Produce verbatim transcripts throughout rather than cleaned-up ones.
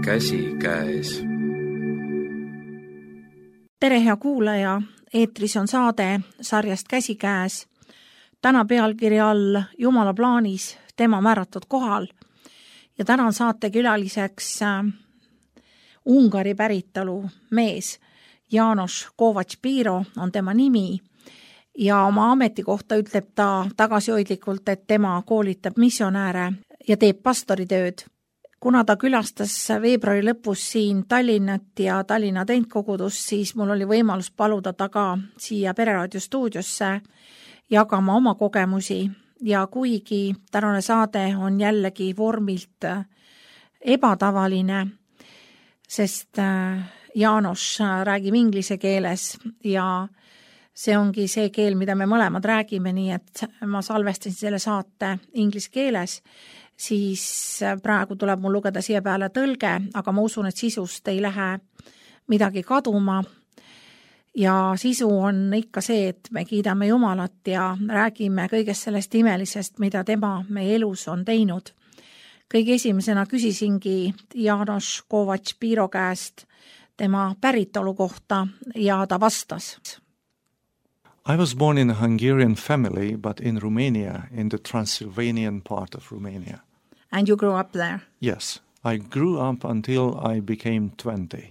käsikäes. Tere, hea kuulaja! Eetris on saade sarjast Käsikäes. Täna pealkirja all Jumala plaanis tema määratud kohal. Ja täna on saate külaliseks äh, Ungari päritolu mees. János Kovacs-Piro on tema nimi. Ja oma ametikohta ütleb ta tagasihoidlikult, et tema koolitab missionääre ja teeb pastoritööd. Kuna ta külastas veebruari lõpus siin Tallinnat ja Tallinna Tentkogudust, siis mul oli võimalus paluda ta ka siia Pereraadio stuudiosse jagama oma kogemusi. Ja kuigi tänane saade on jällegi vormilt ebatavaline, sest János räägib inglise keeles ja see ongi see keel, mida me mõlemad räägime, nii et ma salvestasin selle saate inglise keeles, siis praegu tuleb mul lugeda siia peale tõlge, aga ma usun, et sisust ei lähe midagi kaduma. Ja sisu on ikka see, et me kiidame Jumalat ja räägime kõigest sellest imelisest, mida tema meie elus on teinud. Kõige esimesena küsisingi János Kovacs-Piro käest tema päritolu kohta ja ta vastas. I was born in a Hungarian family, but in Romania, in the Transylvanian part of Romania. And you grew up there? Yes, I grew up until I became twenty.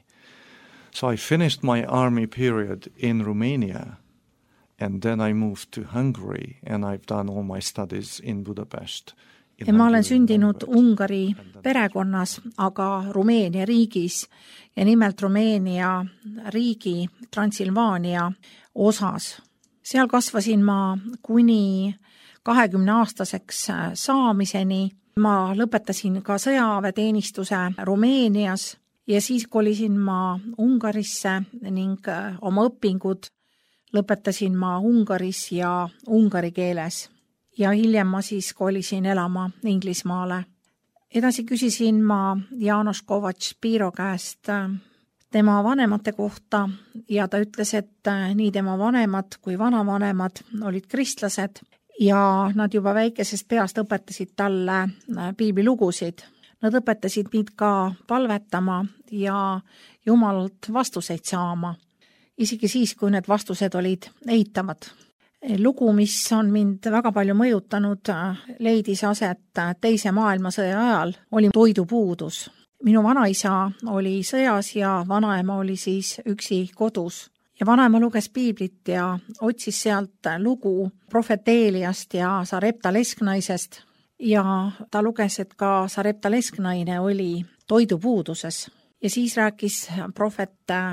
So I finished my army period in Romania, and then I moved to Hungary, and I've done all my studies in Budapest. Ja ma olen sündinud Ungari perekonnas, aga Rumeenia riigis ja nimelt Rumeenia riigi Transilvaania osas. Seal kasvasin ma kuni kahekümne aastaseks saamiseni. Ma lõpetasin ka sõjaväeteenistuse Rumeenias ja siis kolisin ma Ungarisse ning oma õpingud lõpetasin ma Ungaris ja ungari keeles. Ja hiljem ma siis kolisin elama Inglismaale. Edasi küsisin ma János Kovacs-Piro käest tema vanemate kohta ja ta ütles, et nii tema vanemad kui vanavanemad olid kristlased ja nad juba väikesest peast õpetasid talle piiblilugusid. Nad õpetasid mind ka palvetama ja Jumalalt vastuseid saama, isegi siis, kui need vastused olid eitavad. Lugu, mis on mind väga palju mõjutanud, leidis aset teise maailmasõja ajal, oli toidupuudus. Minu vanaisa oli sõjas ja vanaema oli siis üksi kodus. Ja vanaema luges piiblit ja otsis sealt lugu prohvet Eeliast ja Sarepta lesknaisest. Ja ta luges, et ka Sarepta lesknaine oli toidupuuduses. Ja siis rääkis prohvet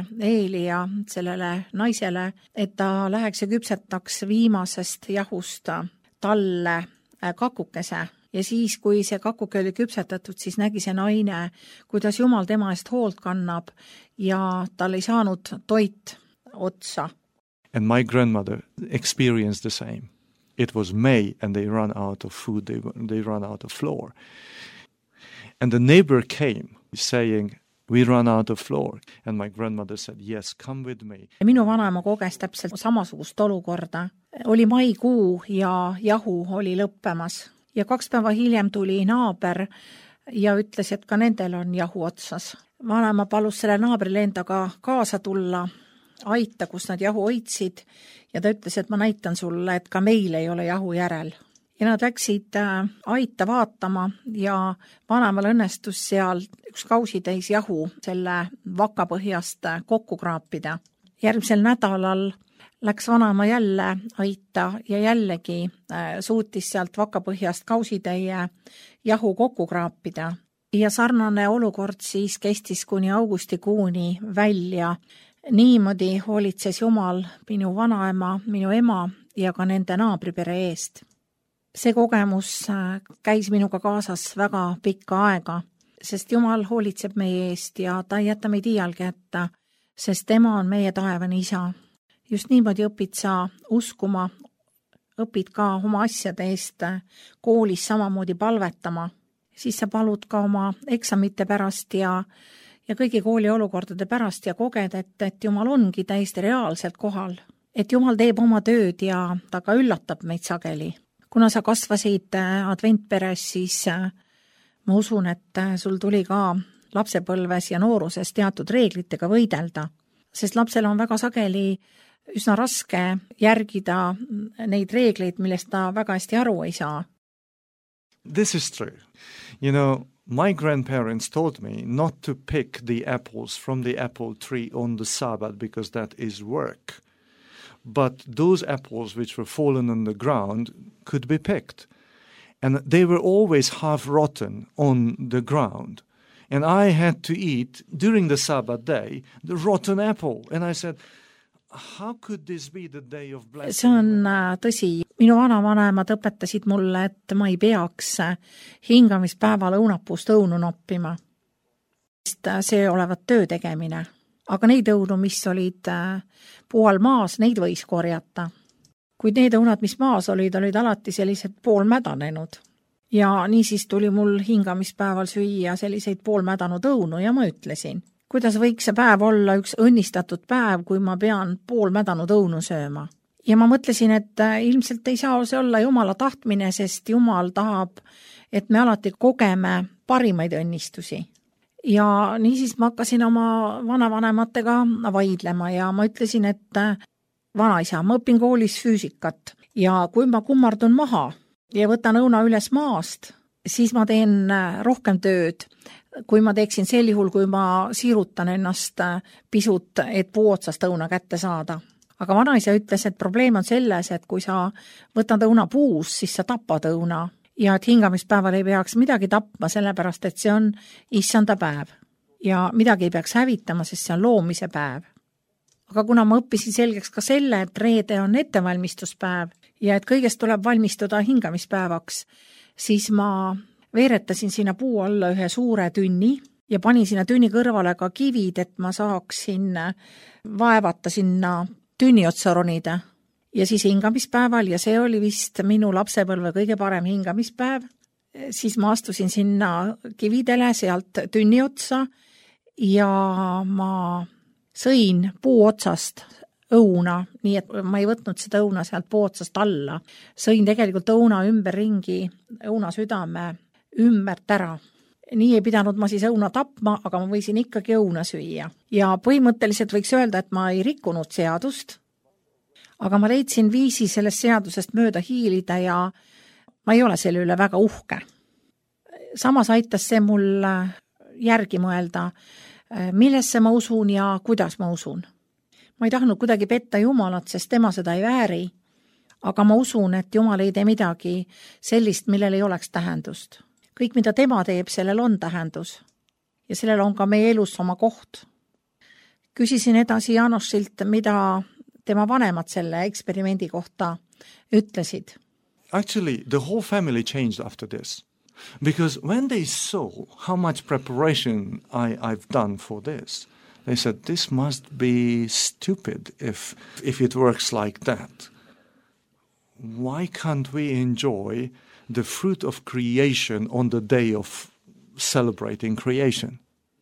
Eelia sellele naisele, et ta läheks ja küpsetaks viimasest jahust talle kakukese. Ja siis, kui see kakuke oli küpsetatud, siis nägi see naine, kuidas Jumal tema eest hoolt kannab ja tal ei saanud toit otsa. And my grandmother experienced the same. It was May and they ran out of food, they, they ran out of flour. And the neighbor came saying, we run out of flour. And my grandmother said, yes, come with me. Minu vanaema koges täpselt samasugust olukorda. Oli maikuu ja jahu oli lõppemas. Ja kaks päeva hiljem tuli naaber ja ütles, et ka nendel on jahu otsas. Vanaema palus selle naabrile endaga kaasa tulla, aita, kus nad jahu hoidsid. Ja ta ütles, et ma näitan sulle, et ka meil ei ole jahu järel. Ja nad läksid aita vaatama ja vanaemal õnnestus seal üks kausitäis jahu selle vakapõhjast kokku kraapida. Järgmisel nädalal läks vanaema jälle aita ja jällegi suutis sealt vakapõhjast kausitäie jahu kokku kraapida. Ja sarnane olukord siis kestis kuni augustikuuni välja. Niimoodi hoolitses Jumal minu vanaema, minu ema ja ka nende naabripere eest. See kogemus käis minuga kaasas väga pikka aega, sest Jumal hoolitseb meie eest ja ta ei jäta meid iialgi jätta, sest tema on meie taevane isa. Just niimoodi õpid sa uskuma, õpid ka oma asjade eest koolis samamoodi palvetama. Siis sa palud ka oma eksamite pärast ja, ja kõigi kooli olukordade pärast ja koged, et, et Jumal ongi täiesti reaalselt kohal. Et Jumal teeb oma tööd ja ta ka üllatab meid sageli. Kuna sa kasvasid adventperes, siis ma usun, et sul tuli ka lapsepõlves ja nooruses teatud reeglitega võidelda, sest lapsel on väga sageli üsna raske järgida neid reegleid, millest ta väga hästi aru ei saa. This is true. You know, my grandparents taught me not to pick the apples from the apple tree on the Sabbath because that is work. But those apples which were fallen on the ground could be picked. And they were always half rotten on the ground. And I had to eat, during the Sabbath day, the rotten apple. And I said, how could this be the day of blessing? See on tõsi. Minu vanavanemad õpetasid mulle, et ma ei peaks hingamispäeval õunapuust õunu noppima. See olevat töö tegemine. Aga neid õunu, mis olid puu all maas, neid võis korjata. Kuid need õunad, mis maas olid, olid alati sellised poolmädanenud. Ja niisiis tuli mul hingamispäeval süüa selliseid poolmädanud õunu ja ma ütlesin, kuidas võiks see päev olla üks õnnistatud päev, kui ma pean poolmädanud õunu sööma. Ja ma mõtlesin, et ilmselt ei saa see olla Jumala tahtmine, sest Jumal tahab, et me alati kogeme parimaid õnnistusi. Ja niisiis ma hakkasin oma vanavanematega vaidlema ja ma ütlesin, et vanaisa, ma õpin koolis füüsikat ja kui ma kummardun maha ja võtan õuna üles maast, siis ma teen rohkem tööd, kui ma teeksin sel juhul, kui ma siirutan ennast pisut, et puu otsast õuna kätte saada. Aga vanaisa ütles, et probleem on selles, et kui sa võtad õuna puus, siis sa tapad õuna ja et hingamispäeval ei peaks midagi tapma, sellepärast et see on issanda päev ja midagi ei peaks hävitama, sest see on loomise päev. Aga kuna ma õppisin selgeks ka selle, et reede on ettevalmistuspäev ja et kõigest tuleb valmistuda hingamispäevaks, siis ma veeretasin sinna puu alla ühe suure tünni ja panin sinna tünni kõrvale ka kivid, et ma saaksin vaevata sinna tünni otsa ronida. Ja siis hingamispäeval, ja see oli vist minu lapsepõlve kõige parem hingamispäev, siis ma astusin sinna kividele sealt tünni otsa ja ma sõin puu otsast õuna, nii et ma ei võtnud seda õuna sealt puu otsast alla. Sõin tegelikult õuna ümber ringi, õuna südame ümbert ära. Nii ei pidanud ma siis õuna tapma, aga ma võisin ikkagi õuna süüa. Ja põhimõtteliselt võiks öelda, et ma ei rikkunud seadust, aga ma leidsin viisi sellest seadusest mööda hiilida ja ma ei ole selle üle väga uhke. Samas aitas see mul järgi mõelda, millesse ma usun ja kuidas ma usun. Ma ei tahtnud kuidagi petta Jumalat, sest tema seda ei vääri, aga ma usun, et Jumal ei tee midagi sellist, millel ei oleks tähendust. Kõik, mida tema teeb, sellel on tähendus ja sellel on ka meie elus oma koht. Küsisin edasi Janosilt, mida tema vanemad selle eksperimendi kohta ütlesid. Actually, the whole family changed after this. Because when they saw how much preparation I, I've done for this, they said, this must be stupid if, if it works like that. Why can't we enjoy the fruit of creation on the day of celebrating creation?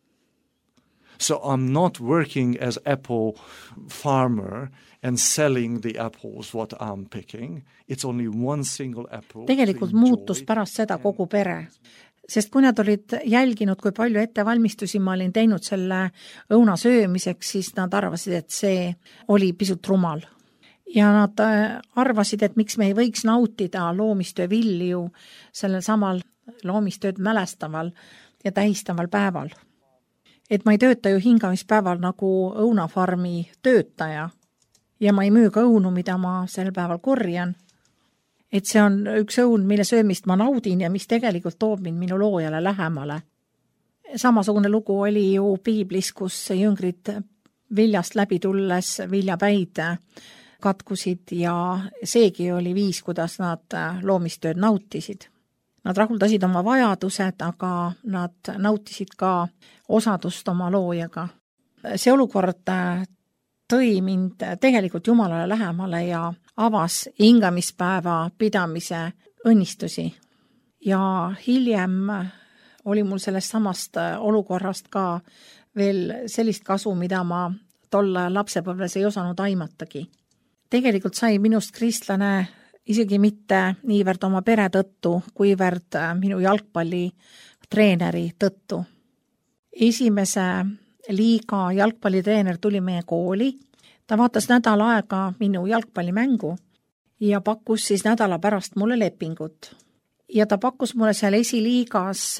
So I'm not working as apple farmer and selling the apples what I'm picking. It's only one single apple. Tegelikult muutus pärast seda kogu pere. Sest kui nad olid jälginud, kui palju ettevalmistusi ma olin teinud selle õuna söömiseks, siis nad arvasid, et see oli pisut rumal. Ja nad arvasid, et miks me ei võiks nautida loomistöö vilju sellel samal loomistööd mälestaval ja tähistaval päeval. Et ma ei tööta ju hingamispäeval nagu õunafarmi töötaja ja ma ei müü ka õunu, mida ma sel päeval korjan. Et see on üks õun, mille söömist ma naudin ja mis tegelikult toob mind minu loojale lähemale. Samasugune lugu oli ju piiblis, kus jüngrid viljast läbi tulles viljapäid katkusid ja seegi oli viis, kuidas nad loomistööd nautisid. Nad rahuldasid oma vajadused, aga nad nautisid ka osadust oma loojaga. See olukord tõi mind tegelikult Jumalale lähemale ja avas hingamispäeva pidamise õnnistusi. Ja hiljem oli mul sellest samast olukorrast ka veel sellist kasu, mida ma tolle lapsepõlves ei osanud aimatagi. Tegelikult sai minust kristlane isegi mitte niivõrd oma pere tõttu, kuivõrd minu jalgpalli treeneri tõttu. esimese liiga jalgpallitreener tuli meie kooli. Ta vaatas nädal aega minu jalgpallimängu ja pakkus siis nädala pärast mulle lepingut. Ja ta pakkus mulle seal esiliigas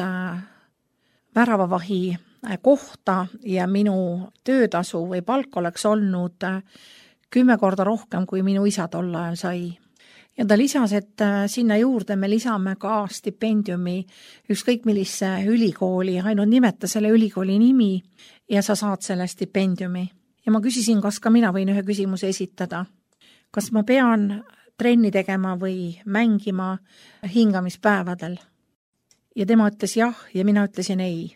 väravavahi kohta ja minu töötasu või palk oleks olnud kümme korda rohkem, kui minu isa tol ajal sai. Ja ta lisas, et sinna juurde me lisame ka stipendiumi ükskõik millise ülikooli, ainult nimeta selle ülikooli nimi ja sa saad selle stipendiumi. Ja ma küsisin, kas ka mina võin ühe küsimuse esitada. Kas ma pean trenni tegema või mängima hingamispäevadel? Ja tema ütles jah ja mina ütlesin ei.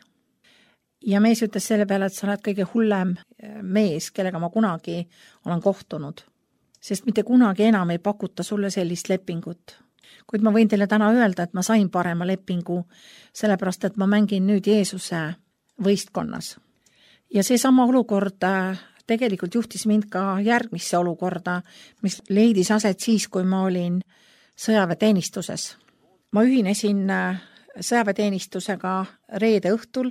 Ja mees ütles selle peale, et sa oled kõige hullem mees, kellega ma kunagi olen kohtunud. Sest mitte kunagi enam ei pakuta sulle sellist lepingut. Kuid ma võin teile täna öelda, et ma sain parema lepingu, sellepärast, et ma mängin nüüd Jeesuse võistkonnas. Ja see sama olukord tegelikult juhtis mind ka järgmisse olukorda, mis leidis aset siis, kui ma olin sõjaväeteenistuses. Ma ühinesin sõjaväeteenistusega reede õhtul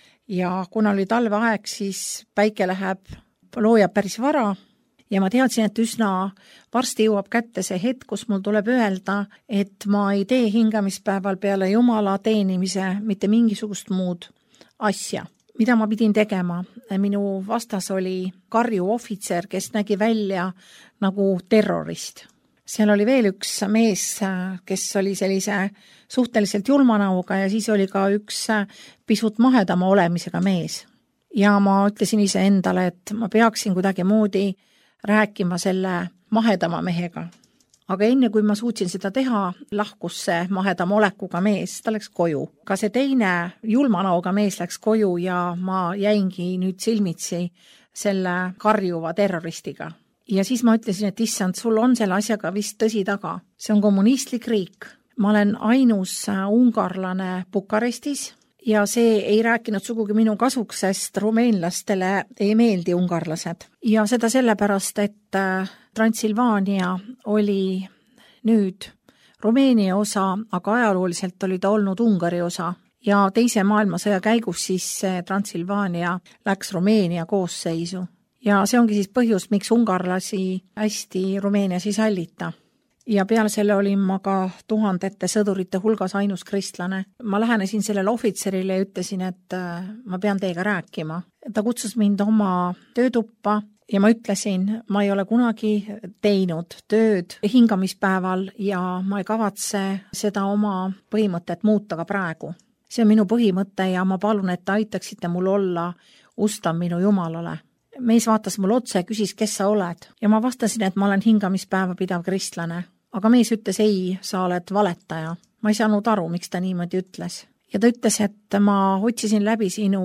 ja kuna oli talveaeg, siis päike läheb, loojab päris vara ja ma teadsin, et üsna varsti jõuab kätte see hetk, kus mul tuleb öelda, et ma ei tee hingamispäeval peale Jumala teenimise mitte mingisugust muud asja. Mida ma pidin tegema? Minu vastas oli karju ohvitser, kes nägi välja nagu terrorist. Seal oli veel üks mees, kes oli sellise suhteliselt julmanauga ja siis oli ka üks pisut mahedama olemisega mees. Ja ma ütlesin ise endale, et ma peaksin kuidagi moodi rääkima selle mahedama mehega. Aga enne kui ma suutsin seda teha, lahkus see mahedama olekuga mees, ta läks koju. Ka see teine julmanauga mees läks koju ja ma jäingi nüüd silmitsi selle karjuva terroristiga. Ja siis ma ütlesin, et issand, sul on selle asjaga vist tõsi taga. See on kommunistlik riik. Ma olen ainus ungarlane Bukarestis ja see ei rääkinud sugugi minu kasuks, sest rumeenlastele ei meeldi ungarlased. Ja seda sellepärast, et Transilvaania oli nüüd Rumeenia osa, aga ajalooliselt oli ta olnud Ungari osa. Ja teise maailmasõja käigus siis Transilvaania läks Rumeenia koosseisu. Ja see ongi siis põhjus, miks ungarlasi hästi Rumeenias ei sallita. Ja peale selle olin ma ka tuhandete sõdurite hulgas ainus kristlane. Ma lähenesin sellele ohvitserile ja ütlesin, et ma pean teiega rääkima. Ta kutsus mind oma töötuppa ja ma ütlesin, ma ei ole kunagi teinud tööd hingamispäeval ja ma ei kavatse seda oma põhimõtet muuta ka praegu. See on minu põhimõte ja ma palun, et aitaksite mul olla ustav minu Jumalale. Mees vaatas mul otse ja küsis, kes sa oled. Ja ma vastasin, et ma olen hingamispäeva pidav kristlane. Aga mees ütles, ei, sa oled valetaja. Ma ei saanud aru, miks ta niimoodi ütles. Ja ta ütles, et ma otsisin läbi sinu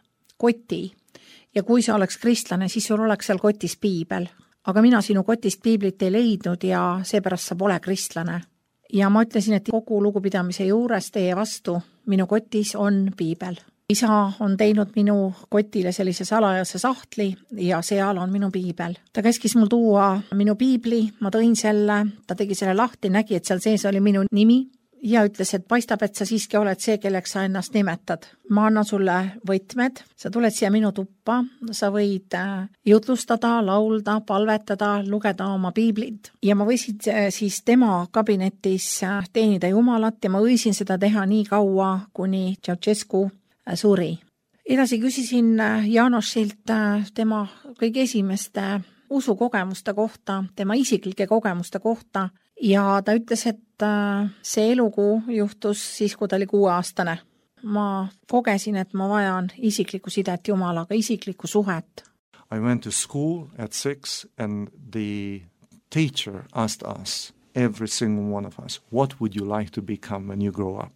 koti ja kui sa oleks kristlane, siis sul oleks seal kotis piibel. Aga mina sinu kotist piiblit ei leidnud ja seepärast sa pole kristlane. Ja ma ütlesin, et kogu lugupidamise juures teie vastu minu kotis on piibel. Isa on teinud minu kotile sellise salajase sahtli ja seal on minu piibel. Ta käskis mul tuua minu piibli, ma tõin selle, ta tegi selle lahti, nägi, et seal sees oli minu nimi ja ütles, et paistab, et sa siiski oled see, kelleks sa ennast nimetad. Ma annan sulle võtmed, sa tuled siia minu tuppa, sa võid jutlustada, laulda, palvetada, lugeda oma piiblit. Ja ma võisin siis tema kabinetis teenida Jumalat ja ma võisin seda teha nii kaua, kuni Ceausescu suri. Edasi küsisin Jaanosilt tema kõige esimeste usukogemuste kohta, tema isiklike kogemuste kohta ja ta ütles, et see elukuu juhtus siis, kui ta oli kuueaastane. Ma kogesin, et ma vajan isiklikku sidet Jumalaga, isiklikku suhet. I went to school at six and the teacher asked us, every single one of us, what would you like to become when you grow up?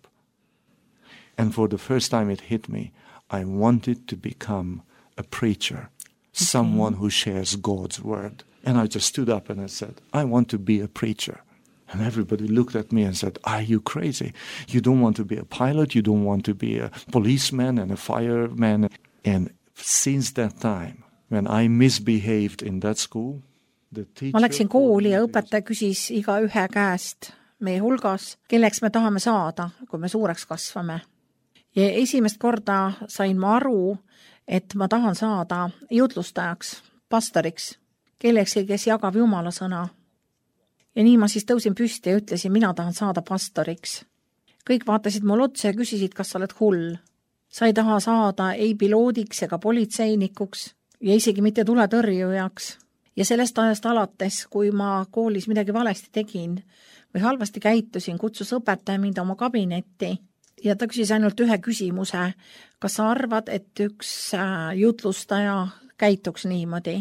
And for the first time it hit me, I wanted to become a preacher, okay. Someone who shares God's word. And I just stood up and I said, I want to be a preacher. And everybody looked at me and said, are you crazy? You don't want to be a pilot, you don't want to be a policeman and a fireman. And since that time, when I misbehaved in that school, the teacher... Ma läksin kooli ja õpetaja küsis iga ühe käest meie hulgas, kelleks me tahame saada, kui me suureks kasvame. Ja esimest korda sain ma aru, et ma tahan saada jutlustajaks, pastoriks, kellekski, kes jagab Jumala sõna. Ja nii ma siis tõusin püsti ja ütlesin, mina tahan saada pastoriks. Kõik vaatasid mul otsa ja küsisid, kas sa oled hull. Sa ei taha saada ei piloodiks ega politseinikuks ja isegi mitte tuletõrjujaks. Ja sellest ajast alates, kui ma koolis midagi valesti tegin või halvasti käitusin, kutsus õpetaja mind oma kabinetti ja ta küsis ainult ühe küsimuse, kas sa arvad, et üks jutlustaja käituks niimoodi.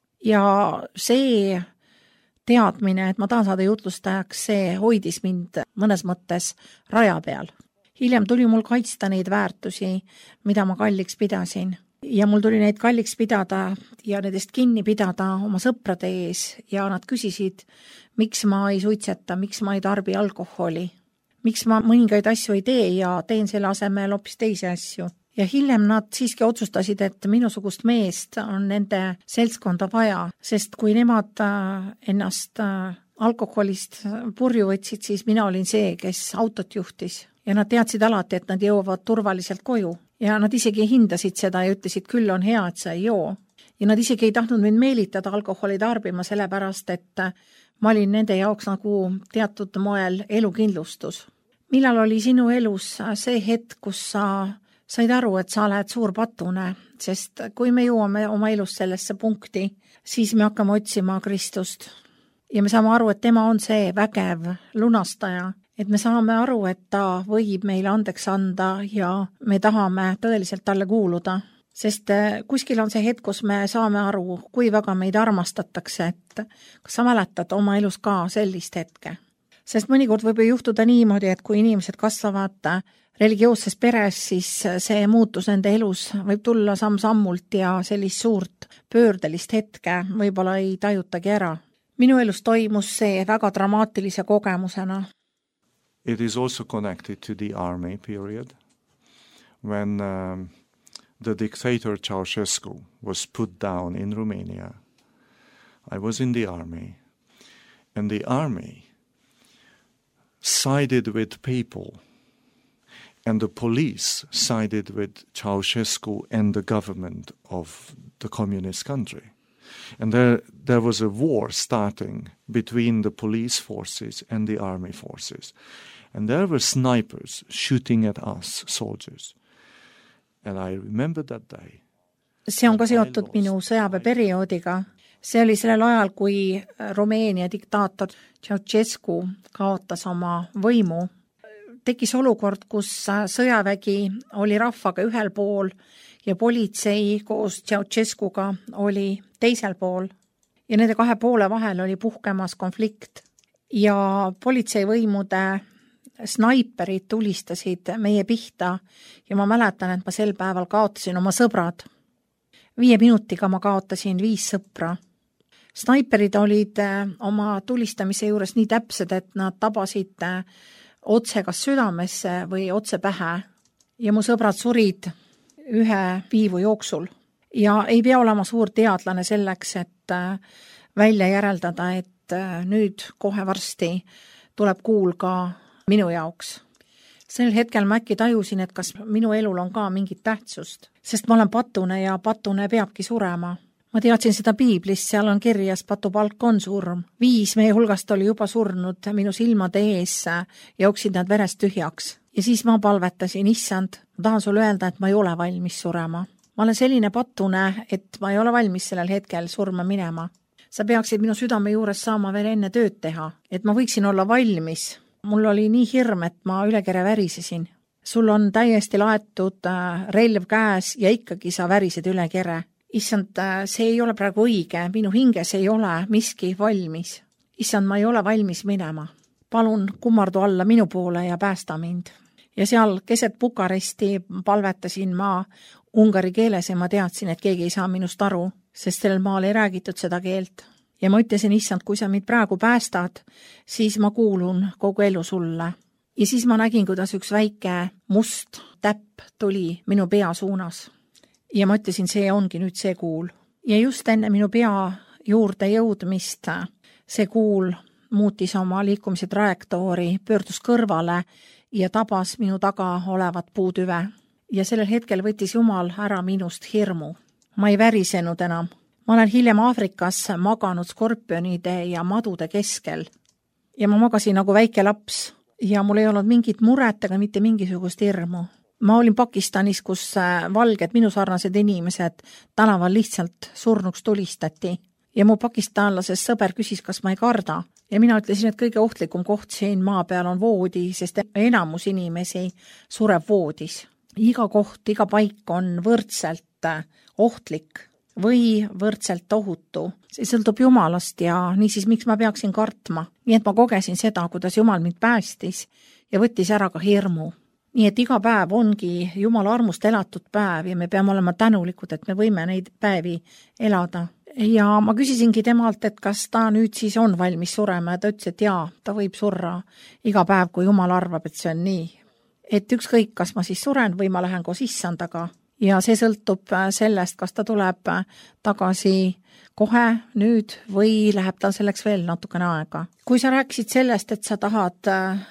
Ja see teadmine, et ma tahan saada jutlustajaks, see hoidis mind mõnes mõttes raja peal. Hiljem tuli mul kaitsta neid väärtusi, mida ma kalliks pidasin. Ja mul tuli neid kalliks pidada ja nendest kinni pidada oma sõprade ees ja nad küsisid, miks ma ei suitseta, miks ma ei tarbi alkoholi, miks ma mõningaid asju ei tee ja teen selle asemel hoopis teisi asju. Ja hiljem nad siiski otsustasid, et minusugust meest on nende seltskonda vaja, sest kui nemad ennast alkoholist purju võtsid, siis mina olin see, kes autot juhtis. Ja nad teadsid alati, et nad jõuavad turvaliselt koju. Ja nad isegi hindasid seda ja ütlesid, küll on hea, et sa ei joo. Ja nad isegi ei tahtnud mind meelitada alkoholi tarbima, sellepärast, et ma olin nende jaoks nagu teatud moel elukindlustus. Millal oli sinu elus see hetk, kus sa said aru, et sa oled suur patune, sest kui me jõuame oma elus sellesse punkti, siis me hakkame otsima Kristust. Ja me saame aru, et tema on see vägev lunastaja, et me saame aru, et ta võib meile andeks anda ja me tahame tõeliselt talle kuuluda. Sest kuskil on see hetk, kus me saame aru, kui väga meid armastatakse, et kas sa mäletad oma elus ka sellist hetke. Sest mõnikord võib ju juhtuda niimoodi, et kui inimesed kasvavad religioosses peres, siis see muutus nende elus võib tulla samm-sammult ja sellist suurt pöördelist hetke võib-olla ei tajutagi ära. Minu elus toimus see väga dramaatilise kogemusena. It is also connected to the army period when um, the dictator Ceausescu was put down in Romania. I was in the army, and the army sided with people, and the police sided with Ceausescu and the government of the communist country. And there, there was a war starting between the police forces and the army forces. And there were snipers shooting at us, soldiers. And I remember that day. See on ka seotud minu sõjaväeperioodiga. See oli sellel ajal, kui Rumeenia diktaator Ceausescu kaotas oma võimu. Tekkis olukord, kus sõjavägi oli rahvaga ühel pool ja politsei koos Ceausescuga oli teisel pool. Ja nende kahe poole vahel oli puhkemas konflikt. Ja politseivõimude snaiperid tulistasid meie pihta ja ma mäletan, et ma sel päeval kaotasin oma sõbrad. Viie minutiga ma kaotasin viis sõpra. Snaiperid olid oma tulistamise juures nii täpsed, et nad tabasid otse kas südamesse või otse pähe. Ja mu sõbrad surid ühe viivu jooksul. Ja ei pea olema suur teadlane selleks, et välja järeldada, et nüüd kohe varsti tuleb kuul ka minu jaoks. Sel hetkel ma äkki tajusin, et kas minu elul on ka mingit tähtsust, sest ma olen patune ja patune peabki surema. Ma teadsin seda Piiblist, seal on kirjas patupalk on surm. Viis meie hulgast oli juba surnud minu silmade ees ja jooksid nad verest tühjaks. Ja siis ma palvetasin, issand, ma tahan sulle öelda, et ma ei ole valmis surema. Ma olen selline patune, et ma ei ole valmis sellel hetkel surma minema. Sa peaksid minu südame juures saama veel enne tööd teha, et ma võiksin olla valmis. Mul oli nii hirm, et ma üle kere värisesin. Sul on täiesti laetud relv käes ja ikkagi sa värised üle kere. Issand, see ei ole praegu õige, minu hinges ei ole miski valmis. Issand, ma ei ole valmis minema. Palun kummardu alla minu poole ja päästa mind. Ja seal keset Bukaresti palvetasin ma ungari keeles ja ma teadsin, et keegi ei saa minust aru, sest sellel maal ei räägitud seda keelt. Ja ma ütlesin, issand, kui sa mind praegu päästad, siis ma kuulun kogu elu sulle. Ja siis ma nägin, kuidas üks väike must täpp tuli minu pea suunas. Ja ma ütlesin, see ongi nüüd see kuul. Ja just enne minu pea juurde jõudmist see kuul muutis oma liikumise trajektoori, pöördus kõrvale ja tabas minu taga olevat puutüve. Ja sellel hetkel võttis Jumal ära minust hirmu. Ma ei värisenud enam. Ma olen hiljem Aafrikas maganud skorpionide ja madude keskel. Ja ma magasin nagu väike laps ja mul ei olnud mingit muret ega mitte mingisugust hirmu. Ma olin Pakistanis, kus valged minusarnased inimesed tänaval lihtsalt surnuks tulistati. Ja mu pakistanlasest sõber küsis, kas ma ei karda. Ja mina ütlesin, et kõige ohtlikum koht siin maa peal on voodi, sest enamus inimesi sureb voodis. Iga koht, iga paik on võrdselt ohtlik või võrdselt ohutu. See sõltub Jumalast ja niisiis miks ma peaksin kartma. Nii et ma kogesin seda, kuidas Jumal mind päästis ja võttis ära ka hirmu. Nii et iga päev ongi Jumala armust elatud päev ja me peame olema tänulikud, et me võime neid päevi elada. Ja ma küsisingi temalt, et kas ta nüüd siis on valmis surema ja ta ütles, et jaa, ta võib surra iga päev, kui Jumal arvab, et see on nii. Et ükskõik, kas ma siis suren või ma lähen koos issandaga. Ja see sõltub sellest, kas ta tuleb tagasi kohe nüüd või läheb tal selleks veel natukene aega. Kui sa rääkisid sellest, et sa tahad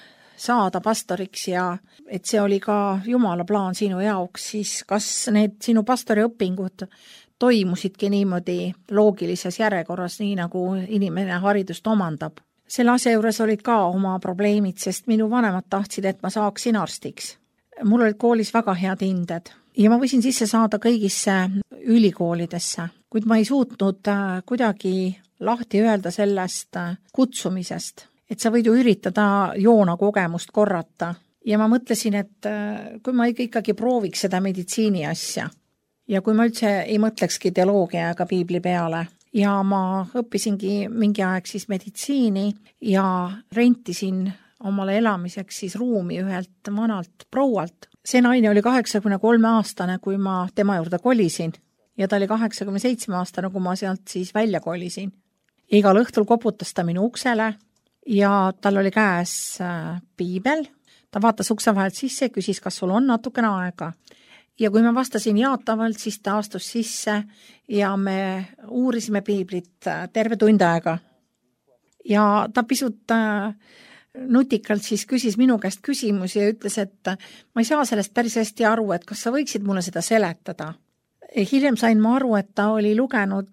saada pastoriks ja et see oli ka Jumala plaan sinu jaoks, siis kas need sinu pastoriõpingud toimusidki niimoodi loogilises järjekorras, nii nagu inimene haridust omandab? Selle asja juures olid ka oma probleemid, sest minu vanemad tahtsid, et ma saaksin arstiks. Mul olid koolis väga head hinded ja ma võisin sisse saada kõigisse ülikoolidesse, kuid ma ei suutnud kuidagi lahti öelda sellest kutsumisest, et sa võid ju üritada joona kogemust korrata. Ja ma mõtlesin, et kui ma ikkagi prooviks seda meditsiini asja ja kui ma üldse ei mõtlekski teoloogia ega piibli peale ja ma õppisingi mingi aeg siis meditsiini ja rentisin omale elamiseks siis ruumi ühelt vanalt proualt. See naine oli kaheksakümne kolme aastane, kui ma tema juurde kolisin ja ta oli kaheksakümne seitsme aastane, kui ma sealt siis välja kolisin. Igal õhtul koputas ta minu uksele ja tal oli käes piibel. Ta vaatas ukse vahelt sisse ja küsis, kas sul on natukene aega. Ja kui ma vastasin jaatavalt, siis ta astus sisse ja me uurisime piiblit terve tund aega. Ja ta pisut nutikalt siis küsis minu käest küsimusi ja ütles, et ma ei saa sellest päris hästi aru, et kas sa võiksid mulle seda seletada. Hiljem sain ma aru, et ta oli lugenud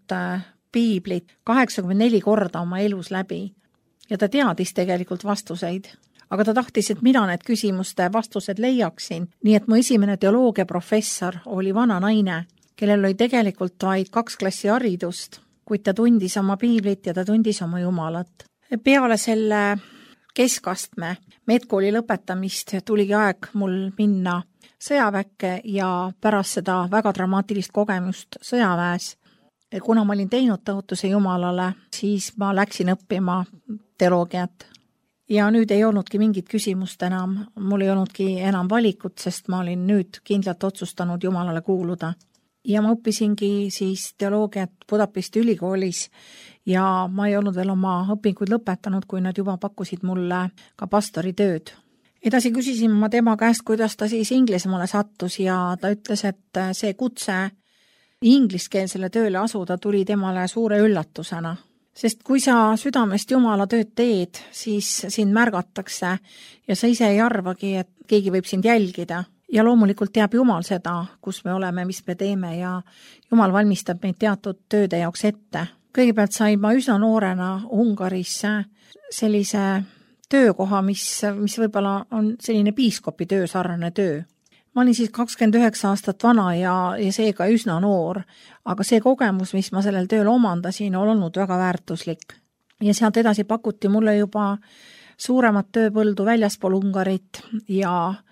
piiblit kaheksakümmend neli korda oma elus läbi ja ta teadis tegelikult vastuseid. Aga ta tahtis, et mina need küsimuste vastused leiaksin, nii et mu esimene teoloogia professor oli vana naine, kellel oli tegelikult vaid kaks klassi haridust, kuid ta tundis oma piiblit ja ta tundis oma Jumalat. Peale selle keskastme medkooli lõpetamist tuligi aeg mul minna sõjaväkke ja pärast seda väga dramaatilist kogemust sõjaväes, kuna ma olin teinud tõotuse Jumalale, siis ma läksin õppima teoloogiat. Ja nüüd ei olnudki mingit küsimust enam, mul ei olnudki enam valikut, sest ma olin nüüd kindlalt otsustanud Jumalale kuuluda. Ja ma õppisingi siis teoloogiat Budapesti ülikoolis ja ma ei olnud veel oma õpinguid lõpetanud, kui nad juba pakkusid mulle ka pastori tööd. Edasi küsisin ma tema käest, kuidas ta siis Inglismaale sattus ja ta ütles, et see kutse ingliskeelsele tööle asuda tuli temale suure üllatusena. Sest kui sa südamest Jumala tööd teed, siis sind märgatakse ja sa ise ei arvagi, et keegi võib sind jälgida. Ja loomulikult teab Jumal seda, kus me oleme, mis me teeme ja Jumal valmistab meid teatud tööde jaoks ette. Kõigepealt sain ma üsna noorena Ungaris sellise töökoha, mis, mis võib-olla on selline piiskopi töö, sarnane töö. Ma olin siis kakskümmend üheksa aastat vana ja, ja seega üsna noor, aga see kogemus, mis ma sellel tööl omandasin, on olnud väga väärtuslik. Ja sealt edasi pakuti mulle juba suuremat tööpõldu väljaspool Ungarit ja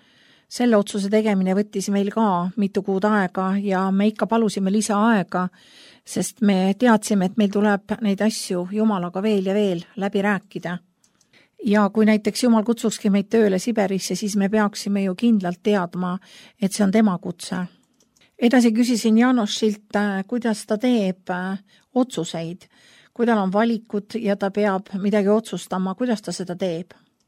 selle otsuse tegemine võttis meil ka mitu kuud aega ja me ikka palusime lisaaega, sest me teadsime, et meil tuleb neid asju Jumalaga veel ja veel läbi rääkida. Ja kui näiteks Jumal kutsukski meid tööle Siberisse, siis me peaksime ju kindlalt teadma, et see on tema kutse. Edasi küsisin Janošilt, kuidas ta teeb otsuseid, kui tal on valikud ja ta peab midagi otsustama, kuidas ta seda teeb.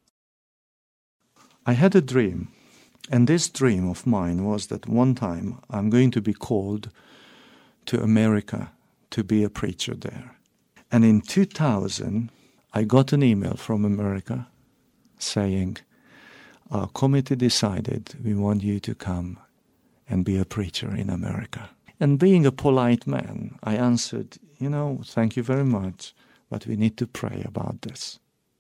I had a dream, and this dream of mine was that one time I'm going to be called to America to be a preacher there. And in two thousand I got an email from America saying, our committee decided we want you to come and be a preacher in America. And being a polite man, I answered, you know, thank you very much, but we need to pray about this.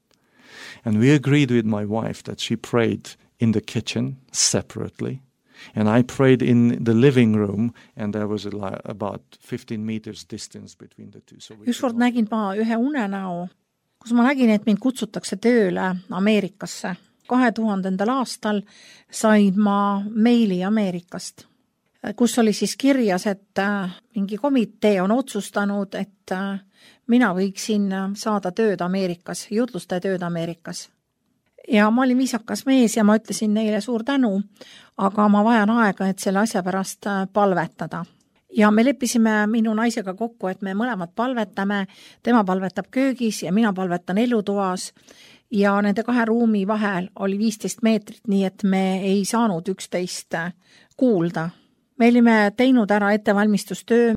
And we agreed with my wife that she prayed in the kitchen separately, and I prayed in the living room, and there was a, about fifteen meters distance between the two. So ükskord nägin ma ühe unenäo, kus ma nägin, et mind kutsutakse tööle Ameerikasse. kahe tuhandendal aastal sain ma meili Ameerikast, kus oli siis kirjas, et mingi komitee on otsustanud, et mina võiksin saada tööd Ameerikas, jutlustaja tööd Ameerikas. Ja ma olin viisakas mees ja ma ütlesin neile suur tänu, aga ma vajan aega, et selle asja pärast palvetada. Ja me leppisime minu naisega kokku, et me mõlemad palvetame, tema palvetab köögis ja mina palvetan elutoas ja nende kahe ruumi vahel oli viisteist meetrit, nii et me ei saanud üksteist kuulda. Me olime teinud ära ettevalmistustöö,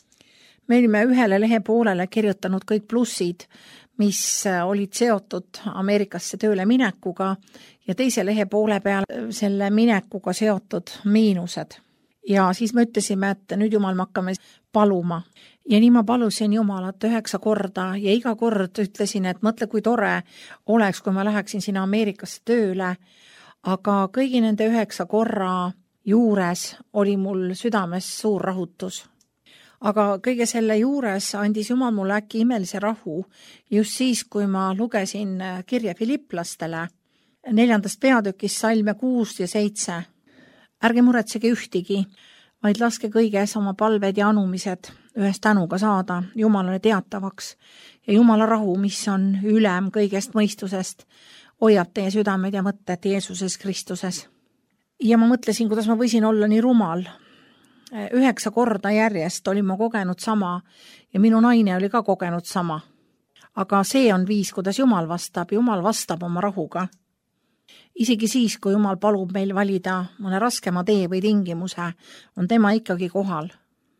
me olime ühele lehe poolele kirjutanud kõik plussid, mis olid seotud Ameerikasse tööle minekuga ja teise lehe poole peal selle minekuga seotud miinused. Ja siis me ütlesime, et nüüd Jumal me hakkame paluma. Ja nii ma palusin Jumalat üheksa korda ja iga kord ütlesin, et mõtle, kui tore oleks, kui ma läheksin sinna Ameerikasse tööle, aga kõigi nende üheksa korra juures oli mul südames suur rahutus. Aga kõige selle juures andis Jumal mulle äkki imelise rahu just siis, kui ma lugesin kirja Filipplastele neljandast peatükist salme kuus ja seitse. Ärge muretsege ühtigi, vaid laske kõiges oma palved ja anumised ühest tänuga saada Jumalale teatavaks ja Jumala rahu, mis on ülem kõigest mõistusest, hoiab teie südamed ja mõtted Jeesuses Kristuses. Ja ma mõtlesin, kuidas ma võisin olla nii rumal. Üheksa korda järjest olin ma kogenud sama ja minu naine oli ka kogenud sama. Aga see on viis, kuidas Jumal vastab. Jumal vastab oma rahuga. Isegi siis, kui Jumal palub meil valida mõne raskema tee või tingimuse, on tema ikkagi kohal.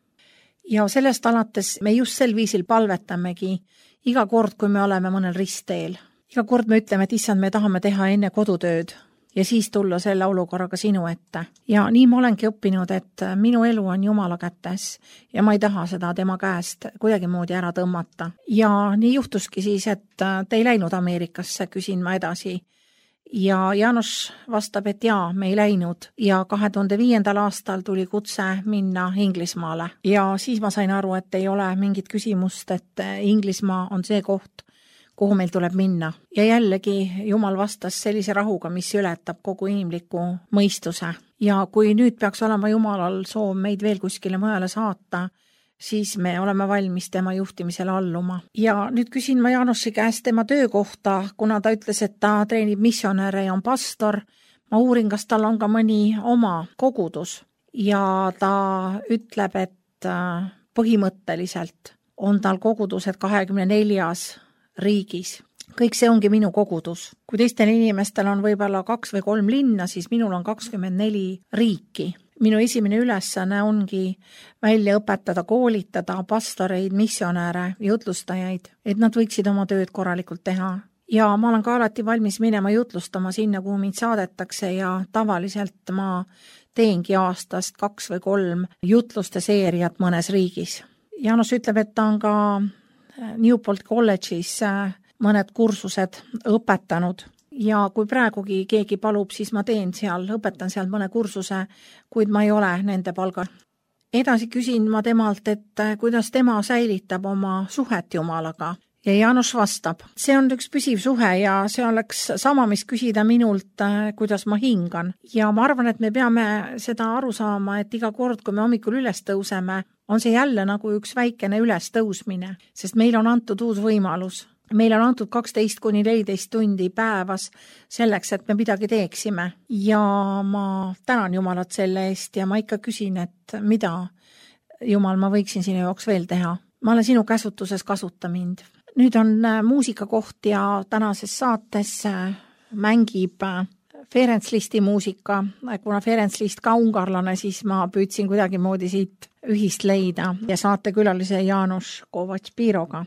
Ja sellest alates me just sel viisil palvetamegi iga kord, kui me oleme mõnel ristteel. Iga kord me ütleme, et issand, me tahame teha enne kodutööd ja siis tulla selle olukorraga sinu ette. Ja nii ma olengi õppinud, et minu elu on Jumala kätes ja ma ei taha seda tema käest kuidagi moodi ära tõmmata. Ja nii juhtuski siis, et te ei läinud Ameerikasse, küsin ma edasi. Ja Jaanus vastab, et jaa, me ei läinud ja kahe tuhande viiendal aastal tuli kutse minna Inglismaale. Ja siis ma sain aru, et ei ole mingit küsimust, et Inglismaa on see koht, kuhu meil tuleb minna. Ja jällegi Jumal vastas sellise rahuga, mis ületab kogu inimliku mõistuse. Ja kui nüüd peaks olema Jumalal soov meid veel kuskile mujale saata, siis me oleme valmis tema juhtimisele alluma. Ja nüüd küsin ma Jaanussi käest tema töökohta, kuna ta ütles, et ta treenib missionäre ja on pastor. Ma uurin, kas tal on ka mõni oma kogudus ja ta ütleb, et põhimõtteliselt on tal kogudused kahekümne neljas riigis. Kõik see ongi minu kogudus. Kui teistel inimestel on võib-olla kaks või kolm linna, siis minul on kakskümmend neli riiki. Minu esimene ülesanne ongi välja õpetada, koolitada pastoreid, missionäre, jutlustajaid, et nad võiksid oma tööd korralikult teha. Ja ma olen ka alati valmis minema jutlustama sinna, kuhu mind saadetakse ja tavaliselt ma teengi aastast kaks või kolm jutluste seeriat mõnes riigis. Jaanus ütleb, et ta on ka Newport College'is mõned kursused õpetanud. Ja kui praegugi keegi palub, siis ma teen seal, õpetan seal mõne kursuse, kuid ma ei ole nende palgal. Edasi küsin ma temalt, et kuidas tema säilitab oma suhet Jumalaga. Ja Jaanus vastab, see on üks püsiv suhe ja see oleks sama, mis küsida minult, kuidas ma hingan. Ja ma arvan, et me peame seda aru saama, et iga kord, kui me hommikul üles tõuseme, on see jälle nagu üks väikene üles tõusmine, sest meil on antud uus võimalus. Meil on antud kaksteist kuni neliteist tundi päevas selleks, et me midagi teeksime. Ja ma tänan Jumalat selle eest ja ma ikka küsin, et mida Jumal ma võiksin sinu jaoks veel teha. Ma olen sinu käsutuses, kasuta mind. Nüüd on muusikakoht ja tänases saates mängib Ferenc Listi muusika. Kuna Ferenc List ka ungarlane, siis ma püüdsin kuidagi moodi siit ühist leida ja saate külalise Jaanus Kovacs-Piroga.